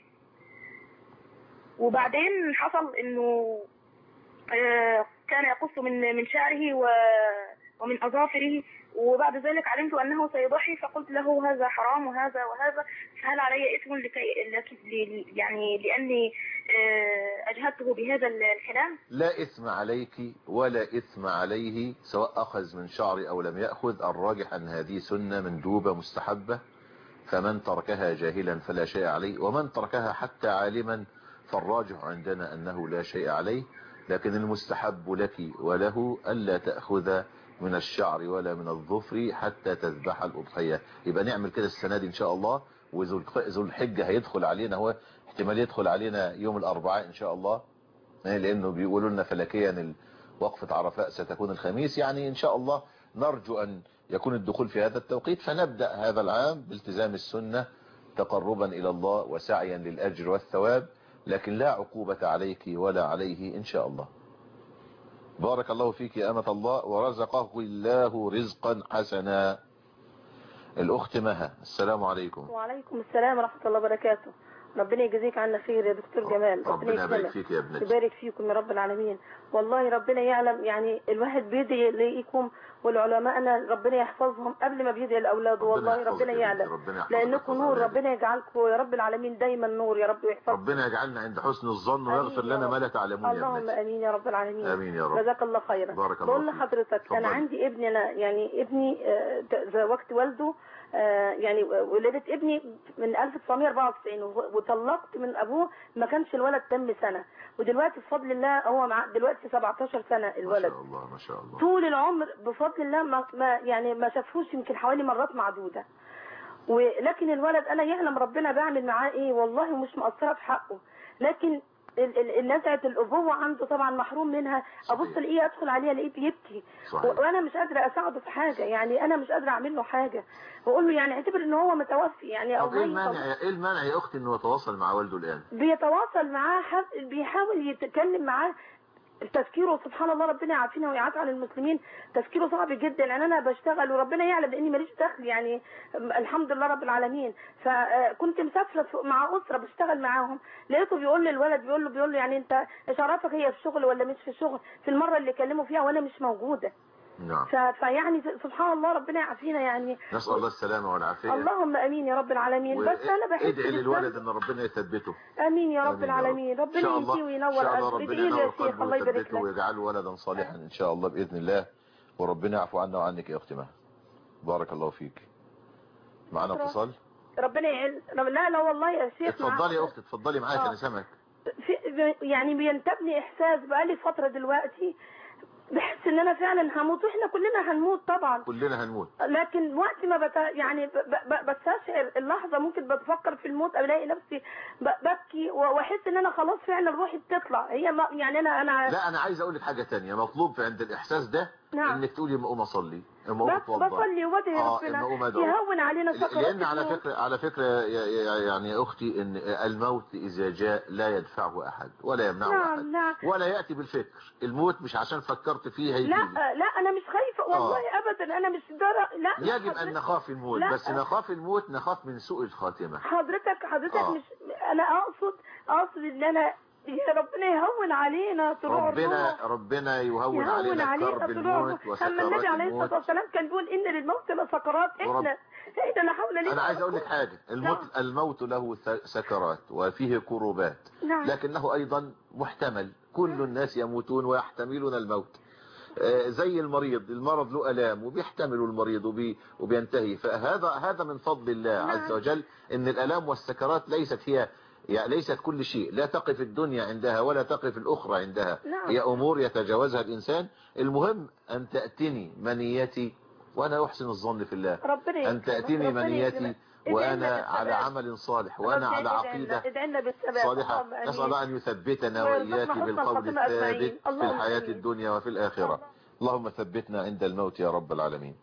وبعدين حصل أنه كان يقص من شعره ومن أظافره، وبعد ذلك علمت أنه سيضحي فقلت له هذا حرام وهذا وهذا، فهل علي إثم يعني لأني أجهدته بهذا الكلام؟ لا إثم عليك ولا إثم عليه، سواء أخذ من شعر أو لم يأخذ. الراجح أن هذه سنة مندوبة مستحبة، فمن تركها جاهلا فلا شيء عليه، ومن تركها حتى عالما فالراجح عندنا أنه لا شيء عليه. لكن المستحب لك وله ألا تأخذ من الشعر ولا من الظفر حتى تذبح الأضحية. يبقى نعمل كده السنة دي إن شاء الله. وذو الحجة هيدخل علينا، هو احتمال يدخل علينا يوم الأربعاء إن شاء الله، لأنه بيقولوا لنا فلكيا وقفة عرفاء ستكون الخميس. يعني إن شاء الله نرجو أن يكون الدخول في هذا التوقيت، فنبدأ هذا العام بالتزام السنة تقربا إلى الله وسعيا للأجر والثواب، لكن لا عقوبة عليك ولا عليه إن شاء الله. بارك الله فيك يا أمة الله، ورزقه الله رزقا حسنا. الأخت مها، السلام عليكم. وعليكم السلام ورحمة الله وبركاته. ربنا يجزيك عنا خير يا دكتور جمال. ربنا يبارك فيك يا ابنتي. يبارك فيكم يا رب العالمين. والله ربنا يعلم، يعني الواحد بيدعي ليكم ولعلمائنا ربنا يحفظهم قبل ما بيدعي لأولاده. والله ربنا يعلم، لأنكم نور. ربنا يجعلكم يا رب العالمين دايما نور يا رب ويحفظكم. ربنا يجعلنا عند حسن الظن ويغفر لنا ما لا تعلمون يا ابنتي. اللهم امين يا رب العالمين. امين يا رب. جزاك الله خيرا. بارك الله بقول لحضرتك انا عندي ابني، انا يعني ابني زوجت والده، يعني ولدت ابني من 1994 وطلقت من ابوه، ما كانش الولد تم سنة، ودلوقتي بفضل الله هو دلوقتي 17 سنة الولد. ما شاء الله ما شاء الله. طول العمر بفضل الله ما شافوش يمكن حوالي مرات معدودة، ولكن الولد انا يعلم ربنا بعمل معاه ايه، والله مش مقصرة في حقه، لكن نزعة الأبوة عنده طبعا محروم منها. أبص لإيه أدخل عليه ألاقيه بيبكي، وأنا مش قادرة أساعده في حاجة، يعني أنا مش قادرة أعمل له حاجة، وأقول له يعني اعتبر إن هو متوفي يعني. طب إيه المانع يا أختي إنه يتواصل مع والده الآن؟ بيتواصل معاه، بيحاول يتكلم معاه. تفكيره سبحان الله، ربنا يعافينا ويعافي عن المسلمين، تفكيره صعب جدا. يعني انا بشتغل وربنا يعلم لاني ماليش دخل، يعني الحمد لله رب العالمين. فكنت مسافره مع اسره بشتغل معاهم، لقيته بيقول للولد بيقول له يعني انت ايش عرفك هي في شغل ولا مش في شغل في المره اللي كلموا فيها وانا مش موجوده. نعم. فيعني سبحان الله ربنا يعافينا يعني. نسأل الله السلامة والعافية. اللهم امين يا رب العالمين. بس انا بحس ادعي للولد ان ربنا يثبته. امين يا رب العالمين. ربنا يهديه وينور قلبه يا شيخ. الله يبارك لك ويجعله ولدا صالحا ان شاء الله باذن الله، وربنا يعفو عنا وعنك يا اختي مها. بارك الله فيك. معنا اتصال. ربنا لا والله يا شيخ. اتفضلي يا اختي، اتفضلي معاك انا سامعك. يعني بينتابني احساس بقالي فتره دلوقتي، بحس ان انا فعلا هموت، واحنا كلنا هنموت طبعا، كلنا هنموت، لكن وقت ما يعني بستشعر اللحظه ممكن بتفكر في الموت، الاقي نفسي ببكي واحس ان انا خلاص فعلا روحي بتطلع. هي يعني انا لا انا عايز اقول لك حاجه ثانيه. مطلوب عند الاحساس ده نعم. انك تقولي اما اقوم اصلي، اما اقوم اتوضى، بصلي وبدعي ربنا يهون علينا سكرات. لان على فكره يعني يا اختي ان الموت اذا جاء لا يدفعه احد ولا يمنعه نعم. احد نعم. ولا ياتي بالفكر. الموت مش عشان فكرت فيه هيجي. لا انا مش خايفه والله ابدا، انا مش لا يجب ان نخاف الموت، بس نخاف الموت نخاف من سوء الخاتمه. حضرتك مش انا اقصد ان انا يا ربنا يهون علينا طلوع ربنا يهون علينا كرب الموت وسكرات الموت. النبي عليه الصلاه والسلام كان بيقول ان للموت لسكرات. احنا لا حول ولا قوه. انا عايز اقول لك حاجه. الموت له سكرات وفيه كروبات. نعم. لكنه ايضا محتمل. كل الناس يموتون ويحتملون الموت. زي المرض له الام وبيحتملوا المريض وبينتهي. فهذا من فضل الله عز وجل، ان الالام والسكرات ليست كل شيء. لا تقف الدنيا عندها ولا تقف الأخرى عندها. هي أمور يتجاوزها الإنسان. المهم أن تأتيني منيتي وأنا أحسن الظن في الله، أن تأتيني منيتي وأنا على عمل صالح وأنا على عقيدة صالحة. نسأل الله أن يثبتنا وإياك بالقول الثابت في الحياة الدنيا وفي الآخرة. اللهم ثبتنا عند الموت يا رب العالمين.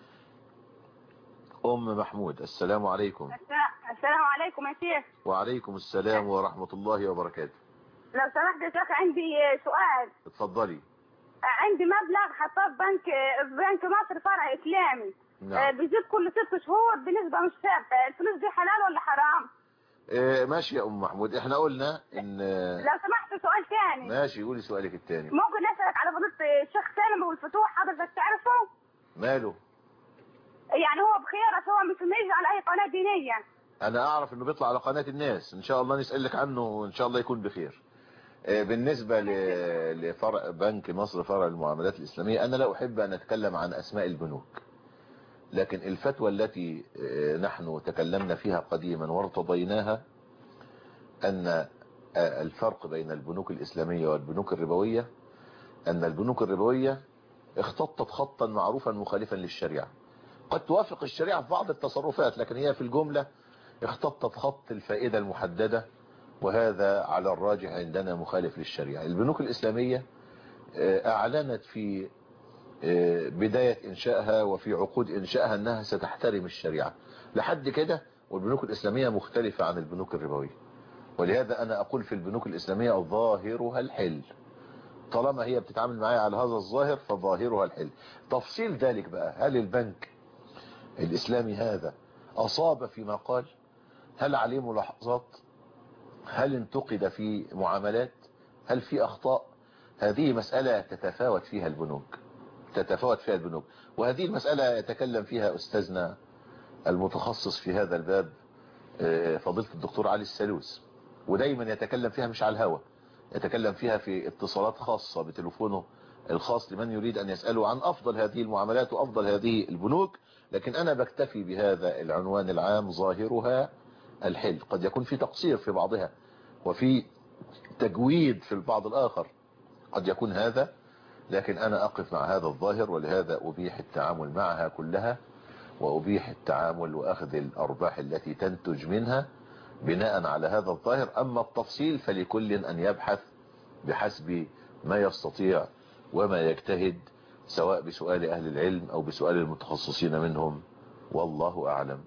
محمود، السلام عليكم. السلام عليكم يا شيخ. وعليكم السلام ورحمة الله وبركاته. لو سمحت يا شيخ عندي سؤال. اتفضلي. عندي مبلغ حطاه في بنك مصر فرع إسلامي. نعم. بيزيد كل 6 شهور بنسبة مش ثابتة. الفلوس دي حلال ولا حرام؟ ماشي يا محمود. احنا قلنا ان لو سمحت سؤال ثاني. ماشي، قولي سؤالك الثاني. ممكن اسالك على فضيلة الشيخ سالم والفتوح، حضرتك تعرفه؟ ماله؟ يعني هو بخير، بس هو مش بيجي على اي قناه دينيه. انا اعرف انه بيطلع على قناة الناس، ان شاء الله نسألك عنه وان شاء الله يكون بخير. بالنسبة لفرع بنك مصر فرع المعاملات الإسلامية، أنا لا أحب أن أتكلم عن أسماء البنوك، لكن الفتوى التي نحن تكلمنا فيها قديما وارتضيناها أن الفرق بين البنوك الإسلامية والبنوك الربوية أن البنوك الربوية اختطت خطا معروفا مخالفا للشريعة، قد توافق الشريعة في بعض التصرفات، لكن هي في الجملة اختطت خط الفائدة المحددة، وهذا على الراجح عندنا مخالف للشريعة. البنوك الإسلامية أعلنت في بداية إنشائها وفي عقود إنشائها أنها ستحترم الشريعة لحد كده، والبنوك الإسلامية مختلفة عن البنوك الربوية، ولهذا أنا أقول في البنوك الإسلامية ظاهرها الحل، طالما هي بتتعامل معايا على هذا الظاهر فظاهرها الحل. تفصيل ذلك بقى، هل البنك الإسلامي هذا أصاب فيما قال؟ هل عليه ملاحظات؟ هل انتقد في معاملات؟ هل في أخطاء؟ هذه مسألة تتفاوت فيها البنوك، وهذه المسألة يتكلم فيها أستاذنا المتخصص في هذا الباب فضيلة الدكتور علي السلوس، ودايما يتكلم فيها مش على الهوى، يتكلم فيها في اتصالات خاصة بتليفونه الخاص لمن يريد أن يسأله عن أفضل هذه المعاملات وأفضل هذه البنوك. لكن أنا بكتفي بهذا العنوان العام، ظاهرها الحل. قد يكون في تقصير في بعضها وفي تجويد في البعض الآخر، قد يكون هذا، لكن أنا أقف مع هذا الظاهر، ولهذا أبيح التعامل معها كلها، وأبيح التعامل وأخذ الأرباح التي تنتج منها بناء على هذا الظاهر. أما التفصيل فلكل أن يبحث بحسب ما يستطيع وما يجتهد، سواء بسؤال أهل العلم أو بسؤال المتخصصين منهم، والله أعلم.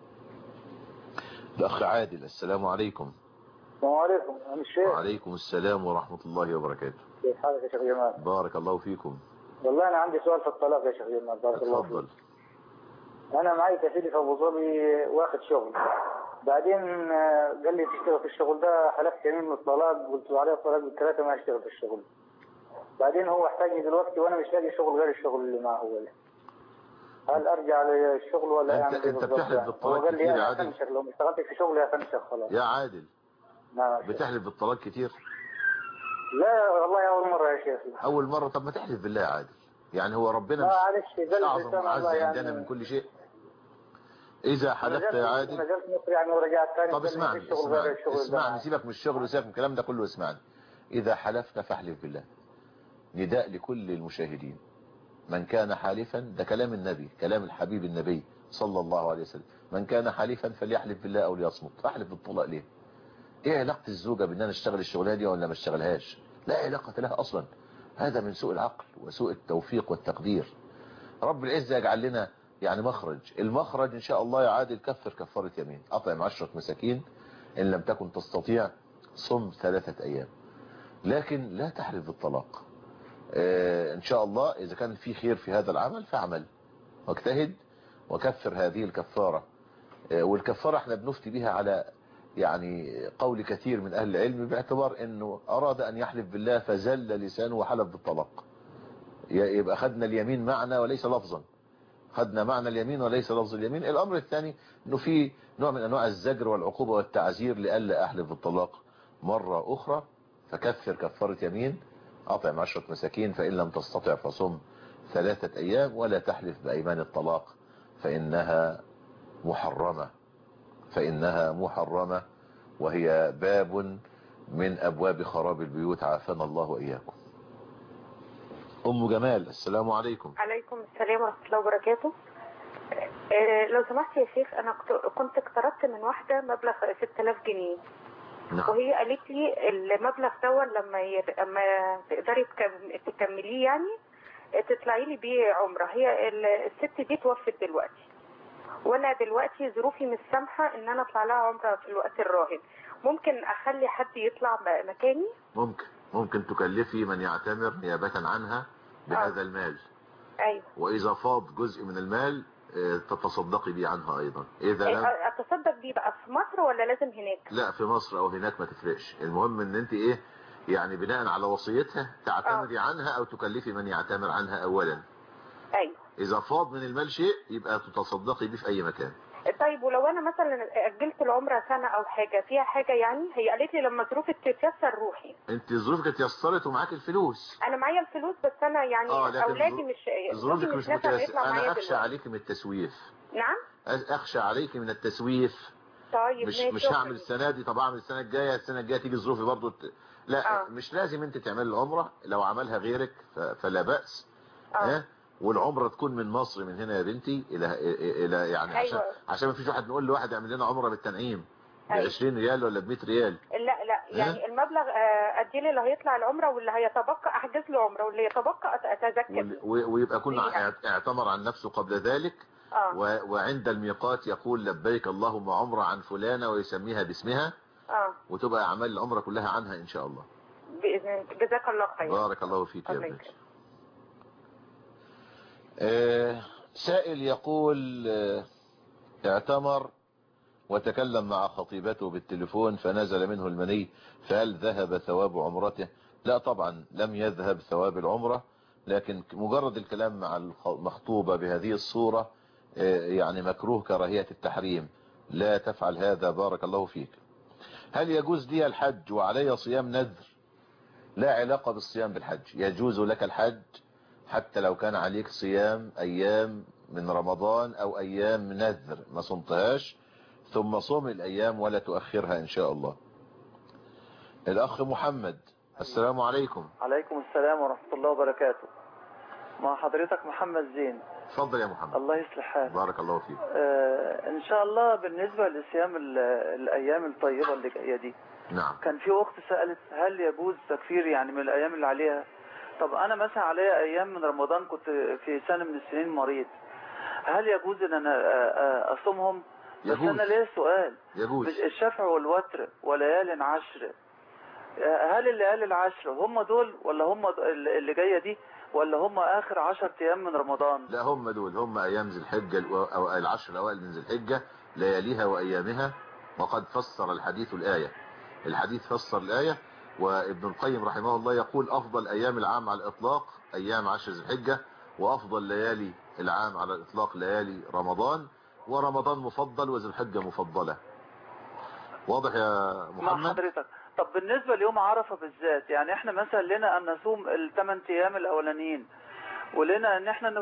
الأخ عادل، السلام عليكم. السلام عليكم. وعليكم السلام ورحمة الله وبركاته. كيف حالك يا شيخ جمال؟ بارك الله فيكم. والله أنا عندي سؤال في الطلاق يا شيخ جمال. بارك الله فيك. أنا معي كفيلي في أبو ظبي واخد شغل، بعدين قال لي تشتغل في الشغل ده، حلفت يمين بالطلاق، قلت له عليه الطلاق بالثلاثة ما اشتغل في الشغل. بعدين هو احتاجني دلوقتي وأنا مش لاقي شغل غير الشغل اللي معه هو. هل أرجع للشغل ولا أعمل إيه بالظبط؟ أنت بتحلف بالطلاق كتير يا عادل؟ لو ما اشتغلت في شغلي هفنشك خلاص. يا عادل، نعم. بتحلف بالطلاق كتير؟ لا والله أول مرة يا شيخ. أول مرة؟ طب ما تحلف بالله يا عادل، يعني هو ربنا مش أعظم وأعز عندنا من كل شيء؟ إذا حلفت يا عادل، طب اسمعني سيبك من الشغل وسيبك من الكلام ده كله، اسمعني. إذا حلفت فاحلف بالله. نداء لكل المشاهدين، من كان حالفا، ده كلام النبي، كلام الحبيب النبي صلى الله عليه وسلم، من كان حالفا فليحلف بالله أو ليصمت. احلف بالطلاق ليه؟ ايه علاقة الزوجة بان انا اشتغل الشغلانه دي ولا ما اشتغلهاش؟ لا علاقة لها اصلا، هذا من سوء العقل وسوء التوفيق والتقدير. رب العزة يجعل لنا يعني مخرج. المخرج ان شاء الله يا عادل، كفر كفارة يمين، اطعم 10 مساكين، ان لم تكن تستطيع صم 3 ايام، لكن لا تحلف بالطلاق. ان شاء الله اذا كان في خير في هذا العمل فاعمل واجتهد وكفر هذه الكفارة. والكفارة احنا بنفتي بها على يعني قول كثير من أهل العلم، باعتبار أنه أراد أن يحلف بالله فزل لسانه وحلف بالطلاق، يبقى خدنا اليمين معنى وليس لفظا، خدنا معنى اليمين وليس لفظ اليمين. الأمر الثاني أنه في نوع من أنواع الزجر والعقوبة والتعزير لألا أحلف بالطلاق مرة أخرى، فكفر كفارة يمين، أطعم 10 مساكين، فإن لم تستطع فصم 3 أيام، ولا تحلف بأيمان الطلاق فإنها محرمة، وهي باب من أبواب خراب البيوت، عافانا الله وإياكم. أم جمال، السلام عليكم. عليكم السلام ورحمة الله وبركاته. لو سمحت يا شيخ، أنا كنت اقترضت من واحدة مبلغ 6000 جنيه، وهي قالت لي المبلغ ده لما تقدري تكمليه يعني تطلعي لي بيه عمرة. هي الست دي توفت دلوقتي، وانا دلوقتي ظروفي مش سامحه ان انا اطلع لها عمره في الوقت الراهن. ممكن اخلي حد يطلع مكاني؟ ممكن تكلفي من يعتمر نيابه عنها بهذا المال. ايوه. واذا فاض جزء من المال تتصدقي بيه عنها ايضا. اذا لم اتصدق بيه بقى في مصر ولا لازم هناك؟ لا، في مصر او هناك ما تفرقش، المهم ان انت ايه يعني بناء على وصيتها تعتمري عنها او تكلفي من يعتمر عنها اولا. ايوه. إذا فاض من المال شيء يبقى تتصدقي بيه في أي مكان. طيب ولو انا مثلا اجلت العمره سنه او حاجه فيها حاجه، يعني هي قالت لي لما ظروفك تتيسر روحي. انت ظروفك اتيسرت ومعاك الفلوس. انا معايا الفلوس بس انا يعني اولادي مش ظروفك مش متيسره. انا اخشى عليك من التسويف. نعم اخشى عليك من التسويف. طيب مش هعمل السنه دي، طب اعمل السنه الجايه تيجي ظروفي برضو لا مش لازم انت تعمل العمره، لو عملها غيرك فلا باس. والعمره تكون من مصر من هنا يا بنتي الى يعني أيوة. عشان ما فيش واحد نقول لواحد اعمل لنا عمره بالتنعيم ب 20 ريال ولا ب 100 ريال. لا يعني المبلغ ادي لي اللي هيطلع العمره واللي هيتبقى احجز له عمره واللي يتبقى اتذكر ويبقى يكون اعتمر عن نفسه قبل ذلك. وعند الميقات يقول لبيك اللهم عمره عن فلانه ويسميها باسمها. وتبقى اعمال العمره كلها عنها ان شاء الله باذن الله. جزاك الله خير. بارك الله فيك يا ابنتي. سائل يقول اعتمر وتكلم مع خطيبته بالتليفون فنزل منه المني، فهل ذهب ثواب عمرته؟ لا طبعا لم يذهب ثواب العمرة، لكن مجرد الكلام مع المخطوبة بهذه الصورة يعني مكروه كراهية التحريم. لا تفعل هذا بارك الله فيك. هل يجوز لي الحج وعلي صيام نذر؟ لا علاقة بالصيام بالحج. يجوز لك الحج حتى لو كان عليك صيام أيام من رمضان أو أيام نذر ما صمتهاش، ثم صوم الأيام ولا تؤخرها إن شاء الله. الأخ محمد، السلام عليكم. عليكم السلام ورحمة الله وبركاته. مع حضرتك محمد زين. اتفضل يا محمد. الله يصلح حالك. بارك الله فيك. إن شاء الله بالنسبة لصيام الأيام الطيبة اللي جاية دي. نعم. كان في أخت سألت هل يجوز تكفير يعني من الأيام اللي عليها؟ طب أنا مثلا عليا أيام من رمضان كنت في سنة من السنين مريض، هل يجوز إن أنا أصومهم؟ يجوز. بس أنا ليه سؤال. يجوز. الشفع والوتر وليال عشر، هل الليالي العشر هم دول ولا هم اللي جاية دي ولا هم آخر 10 أيام من رمضان؟ لا هم دول، هم أيام ذي الحجة أو العشر الأوائل من ذي الحجة لياليها وأيامها. وقد فسر الحديث الآية. الحديث فسر الآية. وابن القيم رحمه الله يقول أفضل أيام العام على الإطلاق أيام 10 ذي الحجة، وأفضل ليالي العام على الإطلاق ليالي رمضان، ورمضان مفضل وذي الحجة مفضلة. واضح يا محمد؟ مع حضرتك. طب بالنسبة ليوم عرفة بالذات، يعني احنا مثلا لنا أن نصوم ال8 أيام الأولانيين ولنا أن احنا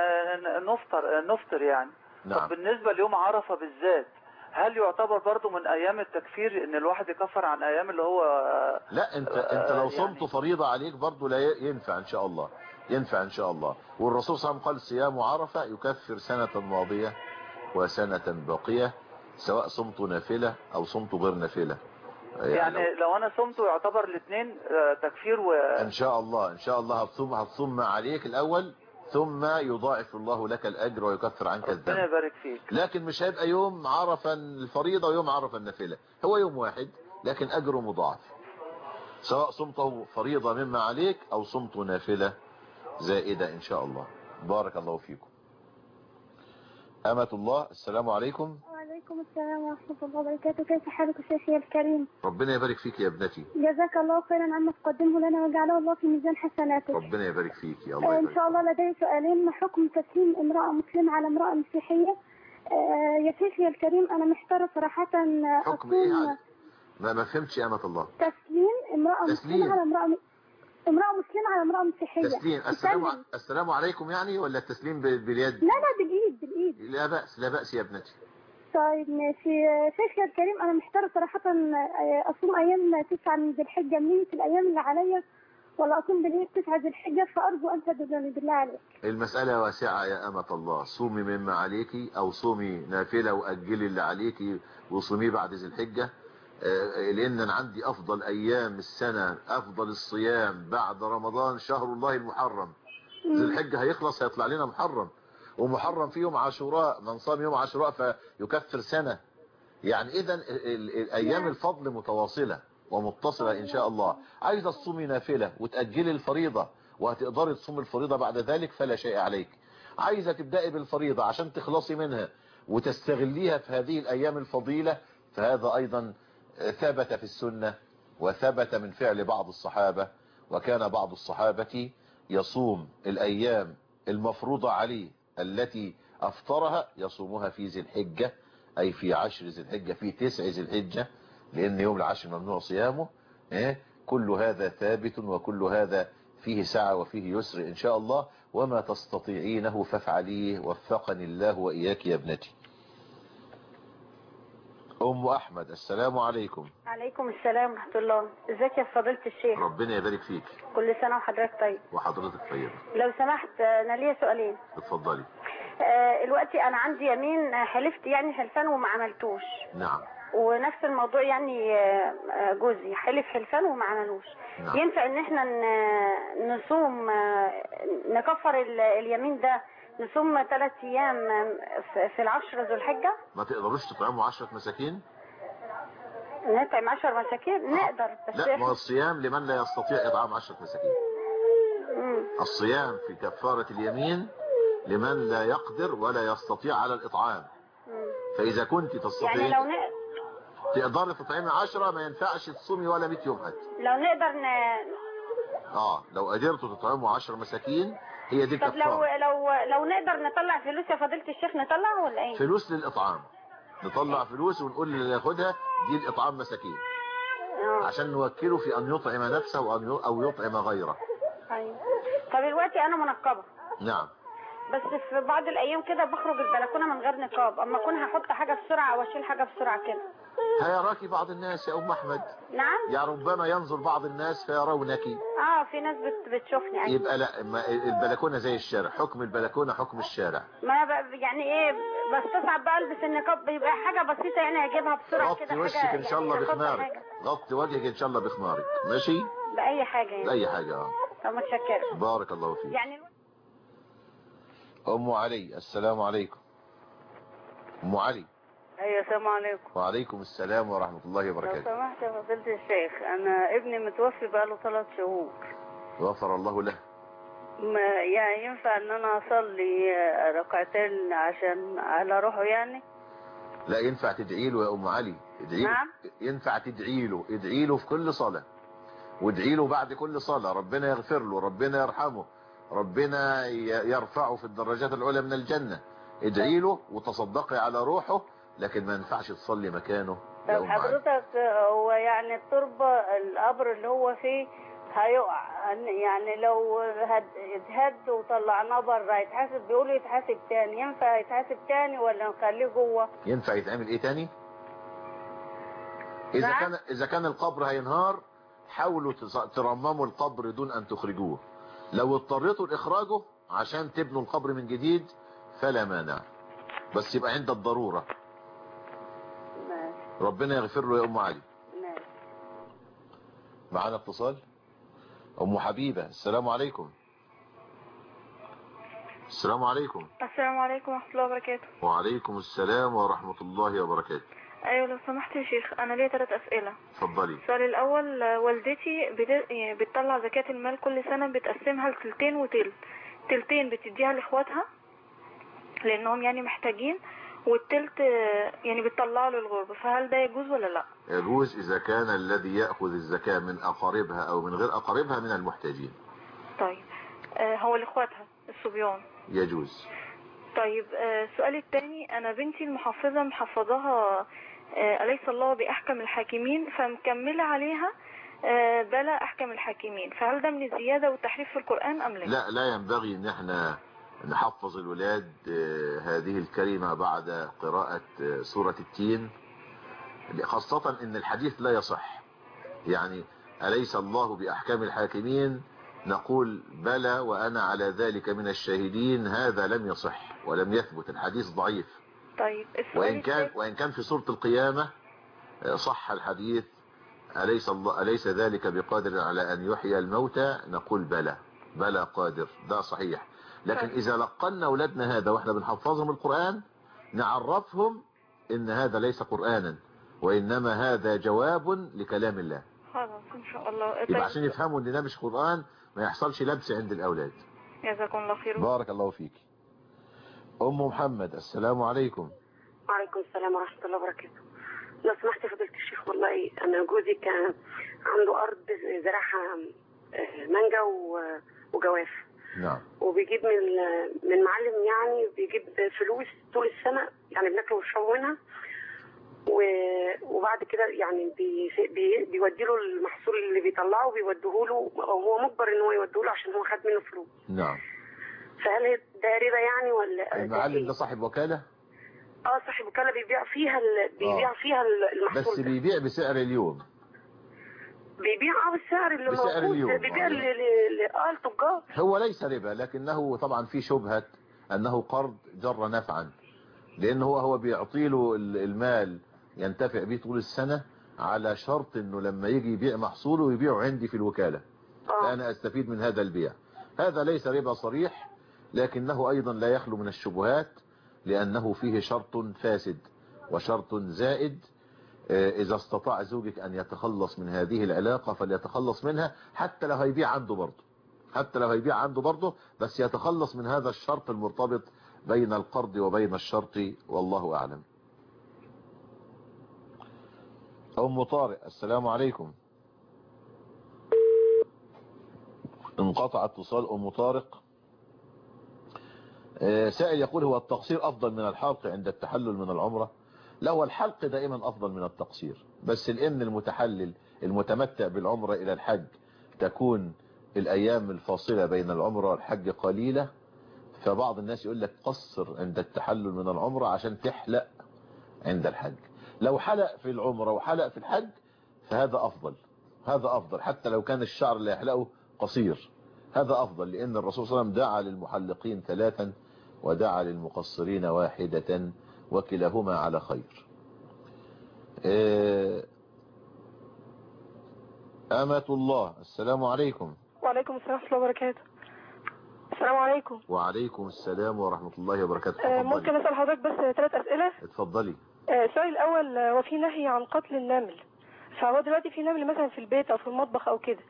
نفطر يعني. نعم. طب بالنسبة ليوم عرفة بالذات هل يعتبر برضو من أيام التكفير ان الواحد يكفر عن أيام اللي هو لا انت لو صمت يعني فريضة عليك برضو لا ينفع ان شاء الله. ينفع ان شاء الله. والرسول صلى الله عليه وسلم قال صيام عرفة يكفر سنة ماضية وسنة باقية سواء صمت نافلة او صمت غير نافلة. يعني لو انا صمته يعتبر الاثنين تكفير ان شاء الله. ان شاء الله هتصوم ما عليك الاول ثم يضاعف الله لك الأجر ويكفر عنك الذنب. ربنا يبارك فيك. لكن مش هيبقى يوم عرفة الفريضة ويوم عرفة النافلة، هو يوم واحد لكن أجره مضاعف سواء صمته فريضة مما عليك أو صمته نافلة زائدة إن شاء الله. بارك الله فيكم. أمة الله، السلام عليكم. وعليكم السلام ورحمة الله وبركاته. كيف حالك شيخي الكريم؟ ربنا يبارك فيك يا ابنتي. جزاك الله خيرا عما تقدمه لنا وجعله الله في ميزان حسناتك. ربنا يبارك فيك يا الله. إن شاء الله لدي سؤالين. ما حكم تسليم امرأة مسلمة على امرأة مسيحية؟ يا شيخي الكريم أنا محتارة صراحة. حكم إيه يعني؟ ما فهمتش يا أمة الله. تسليم امرأة مسلمة على امرأة مسلمة على امرأة مسيحية. تسليم السلام عليكم يعني ولا التسليم باليد؟ لا بالإيد. لا بأس يا ابنتي. طيب ماشي. شيخي الكريم أنا محتارة صراحة أصوم أيام 9 من ذي الحجة من الأيام اللي عليا ولا أصوم بالعيد 9 ذي الحجة، فأرجو أن تدلني بالله عليك. المسألة واسعة يا أمة الله. صومي مما عليكي أو صومي نافلة وأجلي اللي عليكي وصومي بعد ذي الحجة، لأن أنا عندي أفضل أيام السنة أفضل الصيام بعد رمضان شهر الله المحرم. ذي الحجة هيخلص هيطلع لنا محرم، ومحرم في يوم عاشوراء، من صام يوم عاشوراء فيكفر سنة. يعني إذن الأيام الفضل متواصلة ومتصلة إن شاء الله. عايزة تصومي نافلة وتأجلي الفريضة وهتقدري تصومي الفريضة بعد ذلك فلا شيء عليك. عايزة تبدأي بالفريضة عشان تخلصي منها وتستغليها في هذه الأيام الفضيلة، فهذا أيضا ثبت في السنة وثبت من فعل بعض الصحابة. وكان بعض الصحابة يصوم الأيام المفروضة عليه التي أفطرها يصومها في ذي الحجة، أي في 10 ذي الحجة، في 9 ذي الحجة، لأن يوم العشر ممنوع صيامه. كل هذا ثابت، وكل هذا فيه سعة وفيه يسر إن شاء الله. وما تستطيعينه فافعليه، وفقني الله وإياك يا ابنتي. أم أحمد، السلام عليكم. عليكم السلام ورحمة الله. ازيك يا فضيلة الشيخ؟ ربنا يبارك فيك. كل سنة وحضرتك طيب. وحضرتك طيب. لو سمحت أنا ليا سؤالين. اتفضلي. دلوقتي أنا عندي يمين حلفت يعني حلفان وما عملتوش. نعم. ونفس الموضوع يعني جوزي حلف حلفان وما عملوش. نعم. ينفع ان احنا نصوم نكفر اليمين ده، نصوم 3 ايام في 10 ذو الحجة؟ ما تقدروش تطعموا 10 مساكين؟ نطعم 10 مساكين؟ نقدر بس لا، ما الصيام لمن لا يستطيع إطعام 10 مساكين. الصيام في كفارة اليمين لمن لا يقدر ولا يستطيع على الإطعام. فإذا كنت تستطيع يعني لو تقدر تطعمي 10 ما ينفعش تصومي ولا 100 يوم حتى. لو نقدر لو قدرتوا تطعموا 10 مساكين هي دي الكفارة. طب لو نقدر نطلع فلوس يا فضيلة الشيخ نطلع ولا ايه؟ فلوس للإطعام، نطلع فلوس ونقول اللي ياخدها دي الإطعام مساكين. عشان نوكله في أن يطعم نفسه أو يطعم غيره. ايوه. طب دلوقتي أنا منقبة. نعم. بس في بعض الأيام كده بخرج البلكونة من غير نقاب، أما أكون هحط حاجة بسرعة أو أشيل حاجة بسرعة كده. هيراكي بعض الناس يا أم أحمد. نعم. يا ربما ينظر بعض الناس فيرونك. في ناس بتشوفني. أيوة. يبقى لا، البلكونة زي الشارع، حكم البلكونة حكم الشارع. ما يعني ايه، بستصعب بقى البس النقاب، بيبقى حاجة بسيطة يعني اجيبها بسرعة كده. غطي وشك ان شاء الله بخمارك، غطي وجهك ان شاء الله بخمارك، ماشي؟ بأي حاجة يعني. بأي حاجة. طب متشكرة. بارك الله فيك. يعني أم علي، السلام عليكم. أم علي. ايوه السلام عليكم. وعليكم السلام ورحمة الله وبركاته. لو سمحت يا فضيلة الشيخ، انا ابني متوفي بقاله 3 شهور. غفر الله له. يعني ينفع ان انا اصلي 2 ركعتين عشان على روحه يعني؟ لا، ينفع تدعي له يا أم علي، ادعي له. نعم. ينفع تدعي له، ادعي له في كل صلاة، وادعي له بعد كل صلاة ربنا يغفر له، ربنا يرحمه، ربنا يرفعه في الدرجات العلى من الجنة. ادعي له وتصدقي على روحه، لكن ما ينفعش تصلي مكانه. طب حضرتك هو يعني التربة القبر اللي هو فيه هيقع، يعني لو اتهد وطلعناه بره هيتحاسب، بيقولوا يتحاسب تاني، ينفع يتحاسب تاني ولا نخليه جوه؟ ينفع يتعمل ايه تاني؟ اذا كان القبر هينهار حاولوا ترمموا القبر دون ان تخرجوه. لو اضطريتوا لاخراجه عشان تبنوا القبر من جديد فلا مانع، بس يبقى عند الضرورة. ربنا يغفر له يا أم علي. معانا اتصال. أم حبيبة، السلام عليكم. السلام عليكم. السلام عليكم ورحمة الله وبركاته. وعليكم السلام ورحمة الله وبركاته. ايوه لو سمحت يا شيخ، انا ليا 3 اسئله. اتفضلي. السؤال الاول، والدتي بتطلع زكاة المال كل سنة، بتقسمها لتلتين وتلت. تلتين بتديها لاخواتها لانهم يعني محتاجين، والتلت يعني بتطلعه للغربة، فهل ده يجوز ولا لا؟ يجوز اذا كان الذي يأخذ الزكاة من اقاربها او من غير اقاربها من المحتاجين. طيب هو لاخواتها الصبيان يجوز. طيب السؤال الثاني، انا بنتي المحفظة محفظاها أليس الله بأحكم الحاكمين، فمكملة عليها بلا أحكم الحاكمين، فهل ده من الزيادة والتحريف في القرآن أم لا؟ لا ينبغي ان احنا نحفظ الولاد هذه الكلمة بعد قراءة سورة التين، خاصة ان الحديث لا يصح. يعني أليس الله بأحكم الحاكمين، نقول بلى وأنا على ذلك من الشاهدين، هذا لم يصح ولم يثبت، الحديث ضعيف. طيب وإن كان في سورة القيامة صح الحديث، أليس ذلك بقادر على أن يحيي الموتى، نقول بلى قادر، ده صحيح. لكن إذا لقنا أولادنا هذا وإحنا بنحفظهم القرآن، نعرفهم إن هذا ليس قرآنا، وإنما هذا جواب لكلام الله. خلاص إن شاء الله. يبقى عشان يفهموا إن ده مش قرآن ما يحصلش لبس عند الأولاد. جزاكم الله خير. بارك الله فيك. أم محمد، السلام عليكم. وعليكم السلام ورحمة الله وبركاته. لو سمحت فضيلة الشيخ، والله أنا جوزي كان عنده أرض زراعها مانجا وجواف، نعم. وبيجيب من معلم يعني بيجيب فلوس طول السنة، يعني بناكله ونشربه منها، وبعد كده يعني بيودي له المحصول اللي بيطلعه بيوديه له، او هو مجبر ان هو يوديه له عشان هو خد منه فلوس. نعم. فهل ده ربا يعني ولا المعلم ده صاحب وكالة؟ صاحب وكالة بيبيع فيها المحصول بس ده. بيبيع بسعر اليوم. بيبيع بالسعر اللي بسعر موجود، اليوم. بيبيع التجار. هو ليس ربا، لكنه طبعا في شبهة انه قرض جر نفعا، لانه هو بيعطي له المال ينتفع به طول السنة على شرط انه لما يجي يبيع محصوله يبيعه عندي في الوكالة، فانا استفيد من هذا البيع. هذا ليس ربا صريح، لكنه ايضا لا يخلو من الشبهات، لانه فيه شرط فاسد وشرط زائد. اذا استطاع زوجك ان يتخلص من هذه العلاقة فليتخلص منها، حتى لو هيبيع عنده برضه، بس يتخلص من هذا الشرط المرتبط بين القرض وبين الشرط، والله اعلم. ام طارق، السلام عليكم. انقطع اتصال ام طارق. سائل يقول: هو التقصير افضل من الحلق عند التحلل من العمرة؟ لا، هو الحلق دائما افضل من التقصير، بس لان المتحلل المتمتع بالعمرة الى الحج تكون الايام الفاصلة بين العمرة والحج قليلة، فبعض الناس يقول لك قصر عند التحلل من العمرة عشان تحلق عند الحج. لو حلق في العمرة وحلق في الحج فهذا افضل، حتى لو كان الشعر اللي يحلقه قصير، هذا افضل، لان الرسول صلى الله عليه وسلم دعا للمحلقين 3 ودعا للمقصرين 1، وكلاهما على خير. أمة الله، السلام عليكم. وعليكم السلام ورحمة الله وبركاته. السلام عليكم. وعليكم السلام ورحمة الله وبركاته. ممكن أسأل حضرتك بس 3 أسئلة؟ اتفضلي. السؤال الأول، هو في نهي عن قتل النمل، فهو دلوقتي في نمل مثلا في البيت أو في المطبخ أو كده،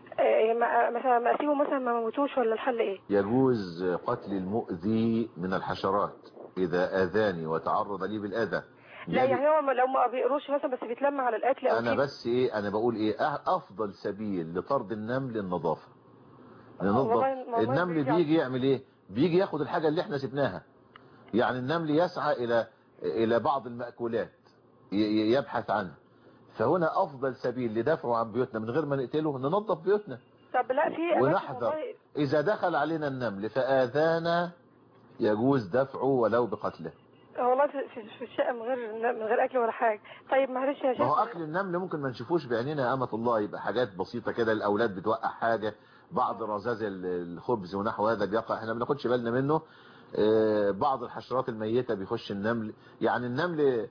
مثلا ما أسيبه مثلا ما موتوش، ولا الحل إيه؟ يجوز قتل المؤذي من الحشرات إذا آذاني وتعرض لي بالأذى. لا يعني هو لو ما بيقروش مثلا بس بيتلم على الأكل أو أنا كده. بس أنا بقول أفضل سبيل لطرد النمل النظافة. ننظف النمل. بيجي يعمل إيه؟ بيجي ياخد الحاجة اللي احنا سبناها. يعني النمل يسعى إلى بعض المأكولات يبحث عنها، فهنا أفضل سبيل لدفعه عن بيوتنا من غير ما نقتله ننظف بيوتنا. طب لا، في ونحذر إذا دخل علينا النمل فآذانا يجوز دفعه ولو بقتله. والله في الشقة من غير أكل ولا حاجة. طيب معلش يا شيخ، ما هو أكل النمل ممكن ما نشوفوش بعيننا يا أمة الله، يبقى حاجات بسيطة كده، الأولاد بتوقع حاجة، بعض رذاذ الخبز ونحو هذا بيقع، احنا ما بناخدش بالنا منه. بعض الحشرات الميتة بيخش النمل، يعني النمل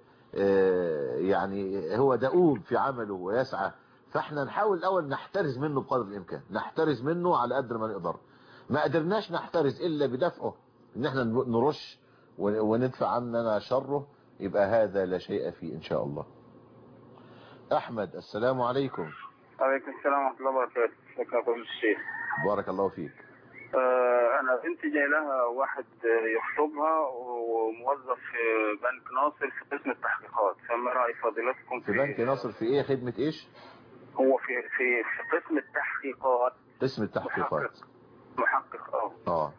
يعني هو دؤوب في عمله ويسعى، فاحنا نحاول الأول نحترز منه بقدر الإمكان، نحترز منه على قدر ما نقدر. ما قدرناش نحترز إلا بدفعه، إن احنا نرش وندفع عننا شره، يبقى هذا لا شيء فيه إن شاء الله. أحمد، السلام عليكم. عليكم السلام ورحمة الله وبركاته. شكرا لكم الشيخ. بارك الله فيك. أنا بنتي جاي لها واحد يخطبها وموظف في بنك ناصر في قسم التحقيقات، فما رأي فضيلتكم في بنك ناصر في إيه؟ خدمة إيش؟ هو في قسم التحقيقات. قسم التحقيقات. محقق.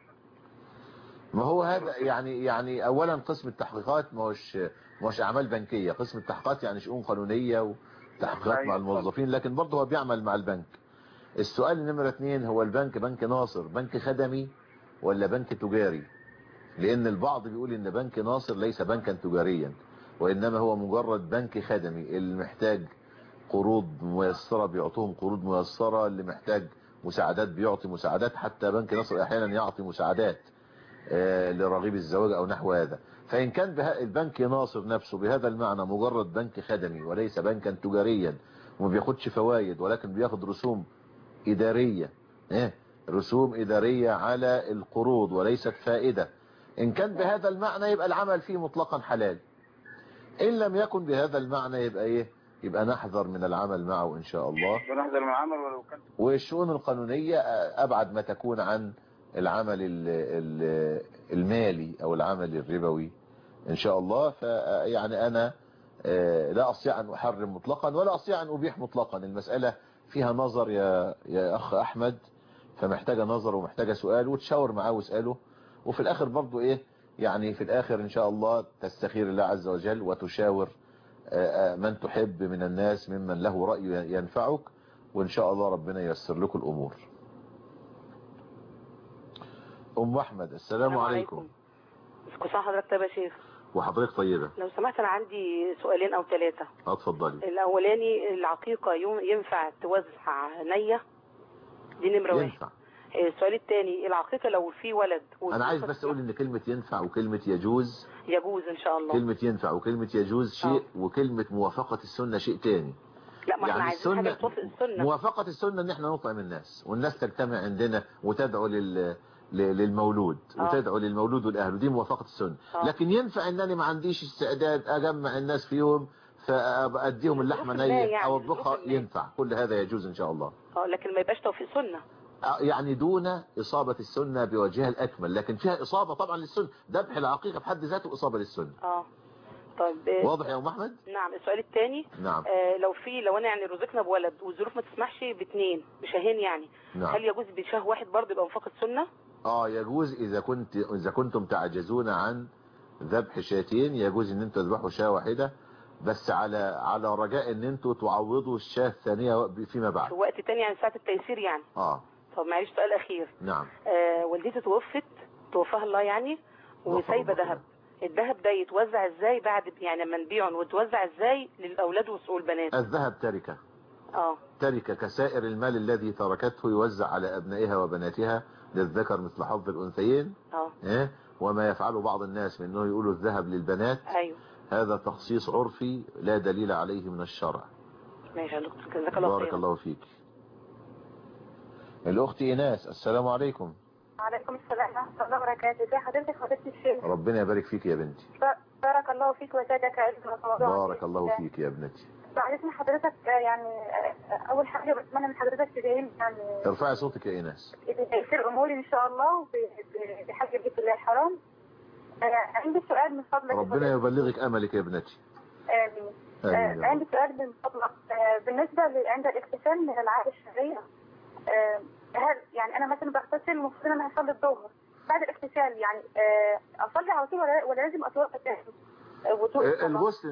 ما هو هذا يعني اولا قسم التحقيقات ما هوش اعمال بنكيه، قسم التحقيقات يعني شؤون قانونيه وتحقيقات مع الموظفين، لكن برضه هو بيعمل مع البنك. السؤال نمرة 2، هو البنك بنك ناصر بنك خدمي ولا بنك تجاري؟ لان البعض بيقول ان بنك ناصر ليس بنكا تجاريا، وانما هو مجرد بنك خدمي، اللي محتاج قروض ميسرة بيعطوهم قروض ميسرة، اللي محتاج مساعدات بيعطي مساعدات، حتى بنك ناصر احيانا يعطي مساعدات لرغيب الزواج او نحو هذا. فان كان البنك ناصر نفسه بهذا المعنى مجرد بنك خدمي وليس بنكا تجاريا، وما بياخدش فوائد ولكن بياخد رسوم ادارية، رسوم ادارية على القروض وليست فائدة، ان كان بهذا المعنى يبقى العمل فيه مطلقا حلال. ان لم يكن بهذا المعنى يبقى نحذر من العمل معه ان شاء الله. ونحذر من العمل ولو كان. والشؤون القانونية ابعد ما تكون عن العمل المالي او العمل الربوي ان شاء الله. فيعني انا لا استطيع ان احرم مطلقا ولا استطيع ان ابيح مطلقا، المسألة فيها نظر يا اخ احمد، فمحتاجة نظر ومحتاجة سؤال، وتشاور معاه واسأله، وفي الآخر برضو إيه يعني في الآخر إن شاء الله تستخير الله عز وجل وتشاور من تحب من الناس ممن له رأي ينفعك، وإن شاء الله ربنا ييسر لكم الأمور. أم أحمد السلام عليكم. كل سنة حضرتك طيب يا شيخ. وحضرتك طيبة. لو سمحت أنا عندي سؤالين أو 3. اتفضلي. الأولاني العقيقة ينفع توزع نية؟ دي نمرة 1. ينفع. السؤال الثاني العقيقة لو في ولد أنا عايز بس أقول إن كلمة ينفع وكلمة يجوز إن شاء الله. كلمة ينفع وكلمة يجوز شيء وكلمة موافقة السنة شيء تاني. لا ما يعني احنا عايزين حاجة توافق السنة. موافقة السنة إن احنا نطعم الناس والناس تجتمع عندنا وتدعو للمولود وتدعو للمولود والأهل، دي موافقة السنة. لكن ينفع إنني ما عنديش استعداد أجمع الناس في يوم فأديهم اللحمة نية أو أطبخها، ينفع كل هذا يجوز إن شاء الله. لكن ما يبقاش توفيق سنة يعني دون إصابة السنة بوجهها الأكمل، لكن فيها إصابة طبعا للسنة. ذبح العقيقة بحد ذاته إصابة للسنة. طيب واضح يا أم أحمد؟ نعم. السؤال الثاني نعم. لو أنا يعني رزقنا بولد والظروف ما تسمحش ب2 بشهين يعني، نعم. هل يجوز بشه واحد برضه يبقى موافق السنة؟ يجوز إذا كنتم تعجزون عن ذبح شاتين، يجوز إن أنتم تذبحوا شاة واحدة بس على رجاء إن أنتم تعوضوا الشاة الثانية فيما بعد. في وقت تاني يعني ساعة التيسير يعني. طب معلش سؤال أخير. نعم. والدتي توفاها الله يعني وسايبة ذهب. الذهب ده يتوزع ازاي بعد يعني لما نبيعه، ويتوزع ازاي للأولاد والبنات؟ الذهب تركة. تركة كسائر المال الذي تركته يوزع على أبنائها وبناتها للذكر مثل حظ الأنثيين. وما يفعله بعض الناس من انه يقولوا الذهب للبنات. أيوه. هذا تخصيص عرفي لا دليل عليه من الشرع. ماشي يا دكتور، جزاك الله خير. بارك الله فيك. الأخت إيناس السلام عليكم. وعليكم السلام ورحمة الله وبركاته. ازي حضرتك فضيلة الشيخ؟ ربنا يبارك فيك يا بنتي. بارك الله فيك وزادك علما وتواضعا. بارك الله فيك يا ابنتي. بعد اذن حضرتك يعني اول حاجه بتمنى من حضرتك تدعي يعني ارفعي صوتك يا ايناس. بتيسير اموري ان شاء الله بحج بيت الله الحرام. عندي سؤال من فضلك. ربنا يبلغك املك يا ابنتي. امين. عندي سؤال من فضلك بالنسبه عند الاغتسال من العاده الشهريه، هل يعني انا مثلا بغتسل المفروض ان انا هصلي الظهر بعد الاغتسال يعني اصلي على طول ولا لازم اتوقف تاني؟ الغسل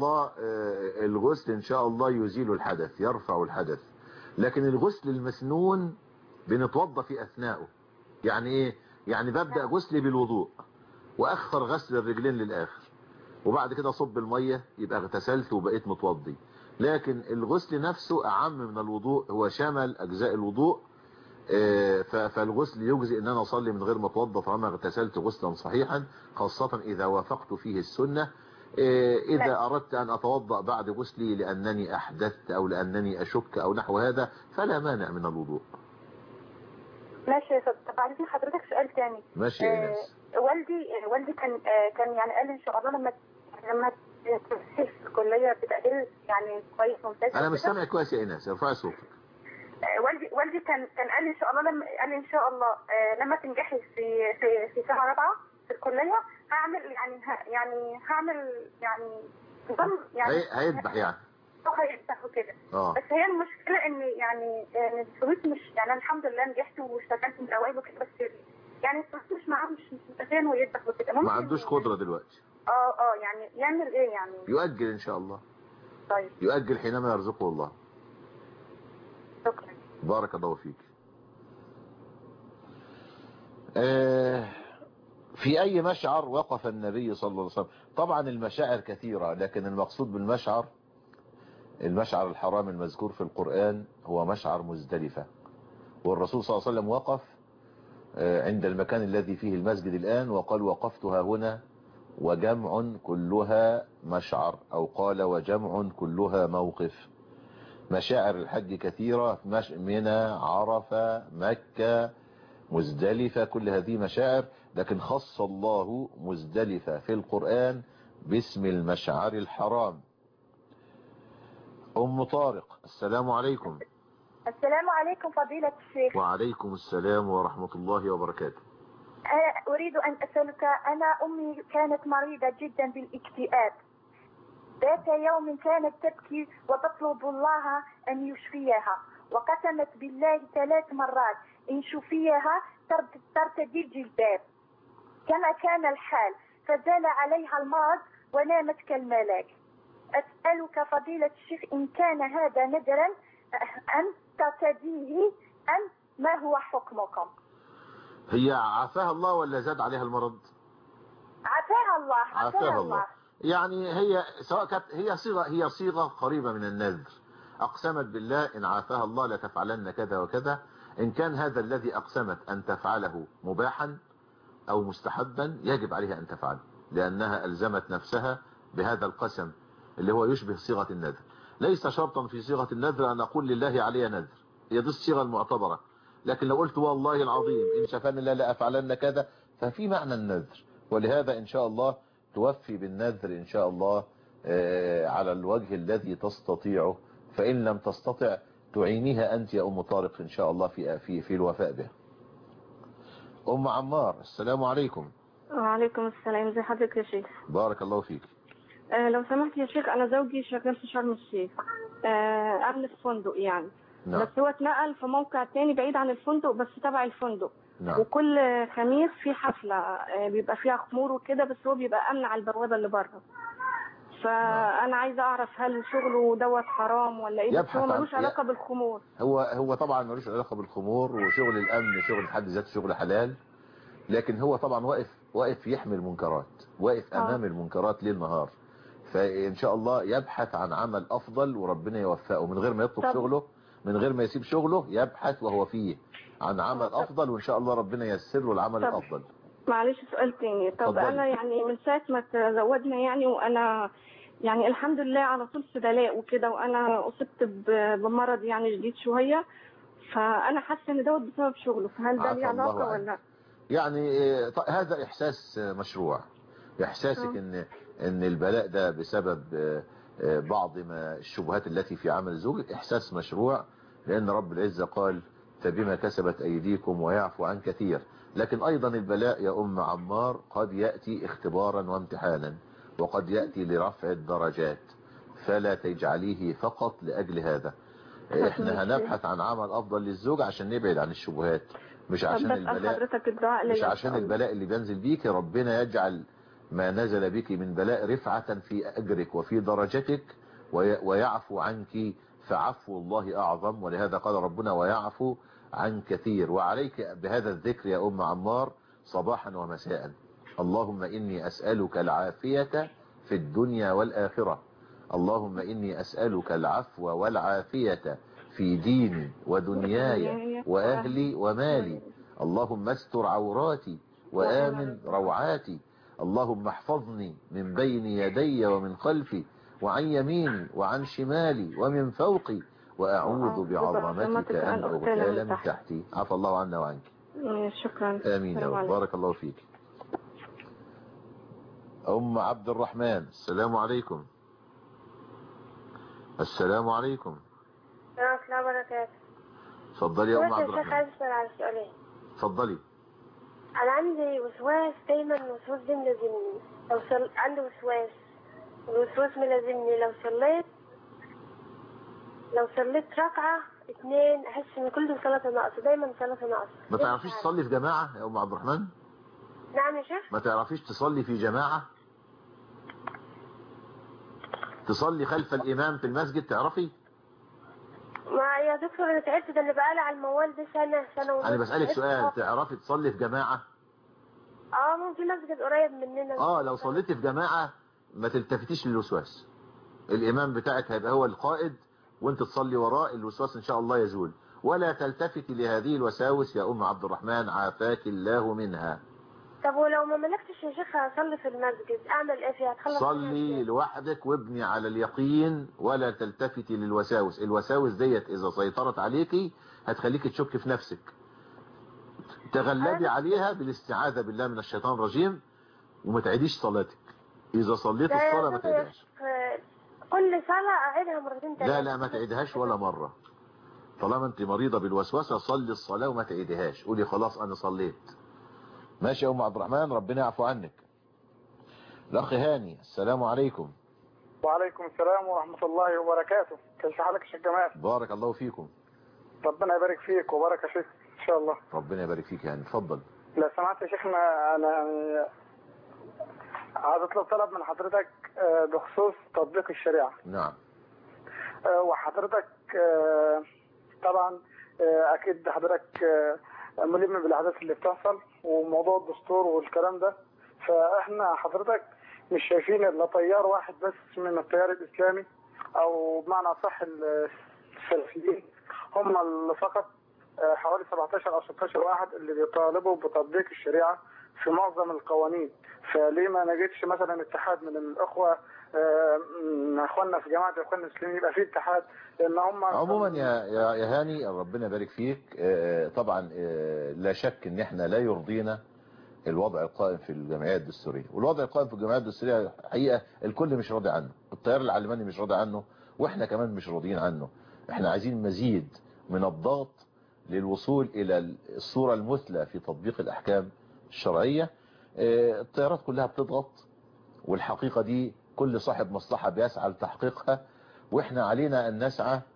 ان شاء الله يزيل الحدث، يرفع الحدث، لكن الغسل المسنون بنتوضى في اثناءه. يعني ايه؟ يعني ببدأ غسلي بالوضوء واخر غسل الرجلين للاخر وبعد كده صب المية يبقى اغتسلت وبقيت متوضي. لكن الغسل نفسه اعم من الوضوء، هو شمل اجزاء الوضوء. فالغسل يجزي ان انا اصلي من غير ما اتوضى طالما اغتسلت غسلا صحيحا، خاصة اذا وافقت فيه السنة. اذا اردت ان اتوضأ بعد غسلي لانني احدثت او لانني اشك او نحو هذا فلا مانع من الوضوء. ماشي. طب عايزين حضرتك سؤال تاني. ماشي يا ايناس. والدي كان يعني قال ان شاء الله لما تدخل في الكلية بتقدير يعني كويس ممتاز. انا مش سامعك كويس يا ايناس، ارفعي صوتك. والدي كان قال لي ان شاء الله قال لي ان شاء الله لما تنجحي في سنه رابعه في الكليه هعمل نظام يعني هيذبح يعني هيذبح وكده. بس هي المشكله ان يعني الفلوس مش يعني أنا الحمد لله نجحت واشتغلت من الاوائل وكده، بس يعني الفلوس مش معاه، مش متخيل هو يذبح وكده. ما عندوش قدره دلوقتي. يعني يعمل ايه يعني؟ يؤجل ان شاء الله. طيب يؤجل حينما يرزقه الله. شكرا. بارك الله فيك. في أي مشعر وقف النبي صلى الله عليه وسلم؟ طبعا المشاعر كثيرة، لكن المقصود بالمشعر المشعر الحرام المذكور في القرآن هو مشعر مزدلفة، والرسول صلى الله عليه وسلم وقف عند المكان الذي فيه المسجد الآن وقال وقفتها هنا وجمع كلها مشعر، أو قال وجمع كلها موقف. مشاعر الحج كثيرة، منى، عرفة، مكة، مزدلفة، كل هذه مشاعر، لكن خص الله مزدلفة في القرآن باسم المشعر الحرام. أم طارق السلام عليكم. السلام عليكم فضيلة الشيخ. وعليكم السلام ورحمة الله وبركاته. أريد أن أسألك، أنا أمي كانت مريضة جدا بالاكتئاب، ذات يوم كانت تبكي وتطلب الله أن يشفيها، وقسمت بالله 3 مرات إن شفيها ترتدي الجلباب كما كان الحال، فزال عليها المرض ونامت كالملاك. أسألك فضيلة الشيخ إن كان هذا نذرا أن ترتديه أم ما هو حكمكم؟ هي عافاها الله ولا زاد عليها المرض؟ عافاها الله. يعني هي سواء كانت هي صيغة قريبة من النذر. أقسمت بالله إن عافاها الله لتفعلن كذا وكذا. إن كان هذا الذي أقسمت أن تفعله مباحا أو مستحبا يجب عليها أن تفعله، لأنها ألزمت نفسها بهذا القسم اللي هو يشبه صيغة النذر. ليس شرطا في صيغة النذر أن أقول لله علي نذر، هي دي الصيغة المعتبرة. لكن لو قلت والله العظيم إن شفاني الله لأفعلن كذا ففي معنى النذر، ولهذا إن شاء الله توفي بالنذر إن شاء الله على الوجه الذي تستطيعه، فإن لم تستطع تعينيها أنت يا أم طارق إن شاء الله في الوفاء به. أم عمار السلام عليكم. وعليكم السلام، ازي حضرتك يا شيخ؟ بارك الله فيك. لو سمحت يا شيخ، أنا زوجي شغال في شرم الشيخ أمن في فندق يعني. نعم. بس هو اتنقل في موقع تاني بعيد عن الفندق بس تبع الفندق. نعم. وكل خميس في حفلة بيبقى فيها خمور وكده، بس هو بيبقى أمن على البوابة اللي بره. فأنا عايزة أعرف هل شغله دوت حرام ولا إيه؟ بس هو ملوش علاقة بالخمور. هو طبعا ملوش علاقة بالخمور، وشغل الأمن شغل حد ذاته شغل حلال، لكن هو طبعا واقف يحمي المنكرات، واقف أمام المنكرات ليل نهار. فإن شاء الله يبحث عن عمل أفضل وربنا يوفقه من غير ما يطلب شغله، من غير ما يسيب شغله، يبحث وهو فيه عن عمل أفضل، وإن شاء الله ربنا ييسر له العمل الأفضل. معلش سؤال تاني. طب أنا يعني من ساعة ما تزوجنا يعني، وأنا يعني الحمد لله على طول في بلاء وكده، وأنا أصبت بمرض يعني شديد شوية، فأنا حاسة إن دوت بسبب شغله، فهل ده ليه علاقة ولا؟ يعني هذا إحساس مشروع، إحساسك إن البلاء ده بسبب بعض ما الشبهات التي في عمل زوجك إحساس مشروع، لأن رب العزة قال فبما كسبت أيديكم ويعفو عن كثير. لكن أيضا البلاء يا أم عمار قد يأتي اختبارا وامتحانا، وقد يأتي لرفع الدرجات، فلا تجعليه فقط لأجل هذا. احنا هنبحث عن عمل أفضل للزوج عشان نبعد عن الشبهات، مش عشان البلاء اللي بينزل بيك. ربنا يجعل ما نزل بك من بلاء رفعة في أجرك وفي درجتك ويعفو عنك، فعفو الله أعظم. ولهذا قال ربنا ويعفو عن كثير. وعليك بهذا الذكر يا أم عمار صباحا ومساء: اللهم إني أسألك العافية في الدنيا والآخرة، اللهم إني أسألك العفو والعافية في ديني ودنياي وأهلي ومالي، اللهم استر عوراتي وآمن روعاتي، اللهم احفظني من بين يدي ومن خلفي وعن يميني وعن شمالي ومن فوقي، وأعوذ بعظمتك أن أغتال من تحتي. عفى الله عنا وعنك. شكرا. آمين يا رب. بارك الله فيك. أم عبد الرحمن السلام عليكم. السلام عليكم. السلام عليكم وبركاته. اتفضلي يا أم عبد الرحمن. عايز أسأل على سؤالين. اتفضلي. أنا عندي وسواس دايما، الوسواس ده ملازمني. عندي وسواس، الوسواس ملازمني. لو صليت ركعة 2 أحس إن كل صلاة ناقصة، دايما صلاة ناقصة. ما تعرفيش تصلي في جماعة يا أم عبد الرحمن؟ نعم يا شيخ. ما تعرفيش تصلي في جماعة؟ تصلي خلف الإمام في المسجد تعرفي؟ ما يا دكتور أنا تعبت، ده اللي بقالي على الموال ده سنة ونص. أنا بسألك سؤال، تعرفي تصلي في جماعة؟ ممكن مسجد قريب مننا. لو صليتي في جماعة ما تلتفتيش للوسواس، الإمام بتاعك هيبقى هو القائد وانت تصلي وراه، الوسواس إن شاء الله يزول. ولا تلتفتي لهذه الوساوس يا أم عبد الرحمن، عافاك الله منها. طب ولو ما ملكتش يا شيخ اصلي في المسجد اعمل ايه فيها؟ تخلص صلي لوحدك وابني على اليقين ولا تلتفتي للوساوس. الوساوس ديت اذا سيطرت عليكي هتخليكي تشك في نفسك، تغلبي عليها بالاستعاذة بالله من الشيطان الرجيم وما تعيديش صلاتك. اذا صليت الصلاة ما تعيدهاش. كل صلاة اعيدها مرتين ثلاثة. لا ما تعيدهاش ولا مرة. طالما انت مريضة بالوسوسة صلي الصلاة وما تعيدهاش، قولي خلاص انا صليت. ماشي يا أم عبد الرحمن، ربنا يعفو عنك. الأخ هاني السلام عليكم. وعليكم السلام ورحمة الله وبركاته. كيف حالك يا شيخ جمال؟ بارك الله فيكم. ربنا يبارك فيك وبارك يا شيخ. شاء الله. ربنا يبارك فيك. يعني اتفضل. لو سمحت يا شيخنا، انا يعني عايز اطلب طلب من حضرتك بخصوص تطبيق الشريعه. نعم. وحضرتك طبعا اكيد حضرتك ملم بالاحداث اللي بتحصل وموضوع الدستور والكلام ده، فاحنا حضرتك مش شايفين الا تيار واحد بس من التيار الاسلامي، او بمعنى صح السلفيين هم اللي فقط حوالي 17 او 16 واحد اللي بيطالبوا بتطبيق الشريعه في معظم القوانين. فليه ما نجدش مثلا اتحاد من الاخوه من اخواننا في جماعه الاخوان المسلمين، يبقى في اتحاد ان هم عموما يا هاني ربنا يبارك فيك. طبعا لا شك ان احنا لا يرضينا الوضع القائم في الجمعيات الدستوريه، والوضع القائم في الجمعيات الدستوريه حقيقه الكل مش راضي عنه، التيار العلماني مش راضي عنه، واحنا كمان مش راضيين عنه. احنا عايزين مزيد من الضغط للوصول الى الصوره المثلى في تطبيق الاحكام الشرعيه. التيارات كلها بتضغط، والحقيقه دي كل صاحب مصلحه بيسعى لتحقيقها، واحنا علينا ان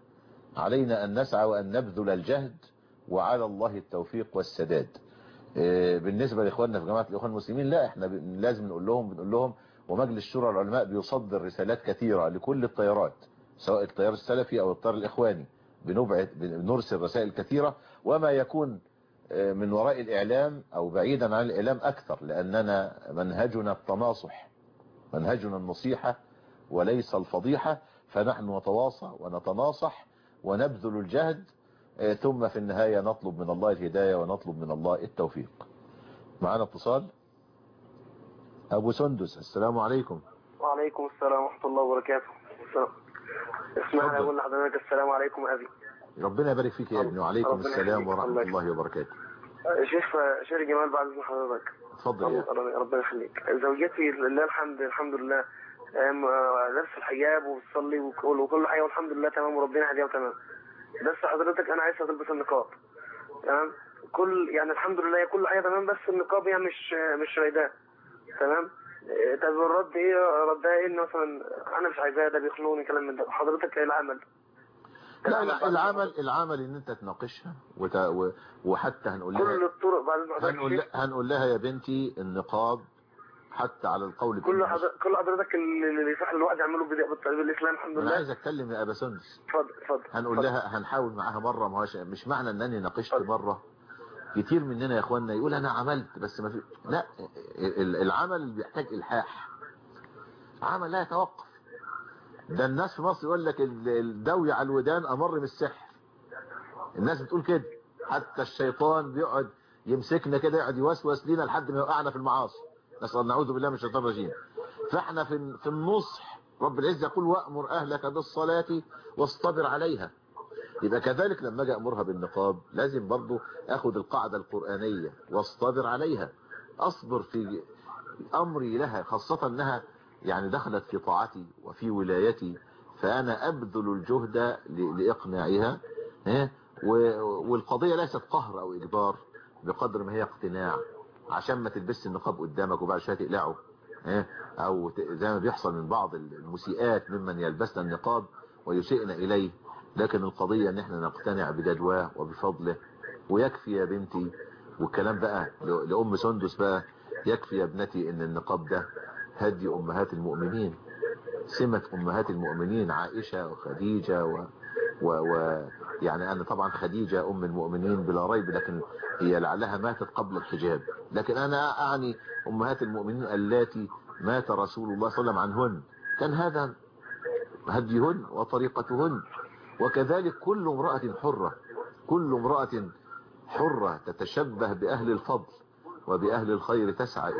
نسعى وان نبذل الجهد، وعلى الله التوفيق والسداد. بالنسبة لإخواننا في جماعة الإخوان المسلمين، لا احنا لازم بنقول لهم ومجلس شورى العلماء بيصدر رسالات كثيرة لكل التيارات، سواء التيار السلفي أو التيار الإخواني، بنرسل رسائل كثيرة، وما يكون من وراء الإعلام أو بعيدا عن الإعلام أكثر، لأننا منهجنا التناصح، منهجنا النصيحة وليس الفضيحة، فنحن نتواصى ونتناصح ونبذل الجهد، ثم في النهاية نطلب من الله الهداية ونطلب من الله التوفيق. معنا اتصال. أبو سندس، السلام عليكم. وعليكم السلام ورحمة الله وبركاته. اسمعني أقول لحضرتك السلام عليكم أبي. ربنا يبارك فيك يا ابني، وعليكم السلام ورحمة الله وبركاته. شيخ جمال بعد إذن حضرتك. اتفضل يا ربنا يخليك. زوجتي لله الحمد لله لابسه الحجاب وبتصلي وكل حاجة والحمد لله تمام، وربنا هديها وتمام. بس حضرتك انا عايزها تلبس النقاب، تمام، يعني الحمد لله كل حاجه تمام، بس النقاب يعني مش رايداه، تمام. طب الرد ايه؟ ردها ايه؟ ان مثلا انا مش عايزاه، ده بيخلوني كلام من ده. حضرتك ايه العمل؟ لا العمل ان انت تناقشها وحتى هنقول لها كل الطرق بعد هنقول لها يا بنتي النقاب حتى على القول كل حضرتك اللي يصح الواحد يعمله بالاسلام الحمد لله. انا عايز اتكلم يا ابا سندس. اتفضل. هنقول لها، هنحاول معاها مره، ما هوش مش معنى انني ناقشت مره. كتير مننا يا اخواننا يقول انا عملت بس ما في، لا، العمل اللي بيحتاج الحاح عمل لا يتوقف. ده الناس في مصر يقول لك الدوي على الودان امر من السحر، الناس بتقول كده، حتى الشيطان بيقعد يمسكنا كده، يقعد يوسوس لينا لحد ما يوقعنا في المعاصي، نسأل نعوذ بالله من الشيطان الرجيم. فاحنا في النصح، رب العزة يقول وأمر أهلك بالصلاة واصطبر عليها. يبقى كذلك لما اجي أمرها بالنقاب لازم برضو أخذ القاعدة القرآنية واصطبر عليها، أصبر في أمري لها، خاصة أنها يعني دخلت في طاعتي وفي ولايتي، فأنا أبذل الجهد لإقناعها. والقضية ليست قهر أو إجبار بقدر ما هي اقتناع، عشان ما تلبس النقاب قدامك وبعد شويه تقلعه، او زي ما بيحصل من بعض المسيئات ممن يلبسن النقاب ويسيئن اليه. لكن القضيه ان احنا نقتنع بجدواه وبفضله، ويكفي يا بنتي. والكلام بقى لام سندس بقى، يكفي يا ابنتي ان النقاب ده هدي امهات المؤمنين، سمة امهات المؤمنين عائشه وخديجه يعني أنا طبعا خديجة أم المؤمنين بلا ريب، لكن هي لعلها ماتت قبل الحجاب، لكن أنا أعني أمهات المؤمنين اللاتي مات رسول الله صلى الله عليه وسلم عنهن، كان هذا هديهن وطريقتهن. وكذلك كل امرأة حرة، كل امرأة حرة تتشبه بأهل الفضل وبأهل الخير تسعى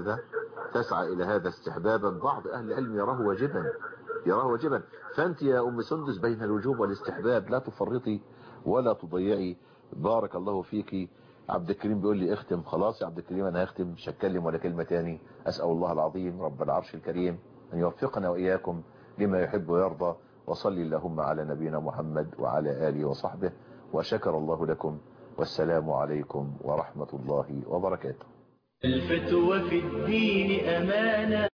إلى هذا استحبابا. بعض أهل العلم يراه واجبا. فأنت يا أم سندس بين الوجوب والاستحباب، لا تفرطي ولا تضيعي. بارك الله فيكي. عبد الكريم بيقول لي اختم. خلاص يا عبد الكريم أنا هختم، مش هتكلم ولا كلمة تاني. أسأل الله العظيم رب العرش الكريم أن يوفقنا وإياكم لما يحب ويرضى، وصلي اللهم على نبينا محمد وعلى آله وصحبه، وشكر الله لكم، والسلام عليكم ورحمة الله وبركاته. الفتوى في الدين أمانة.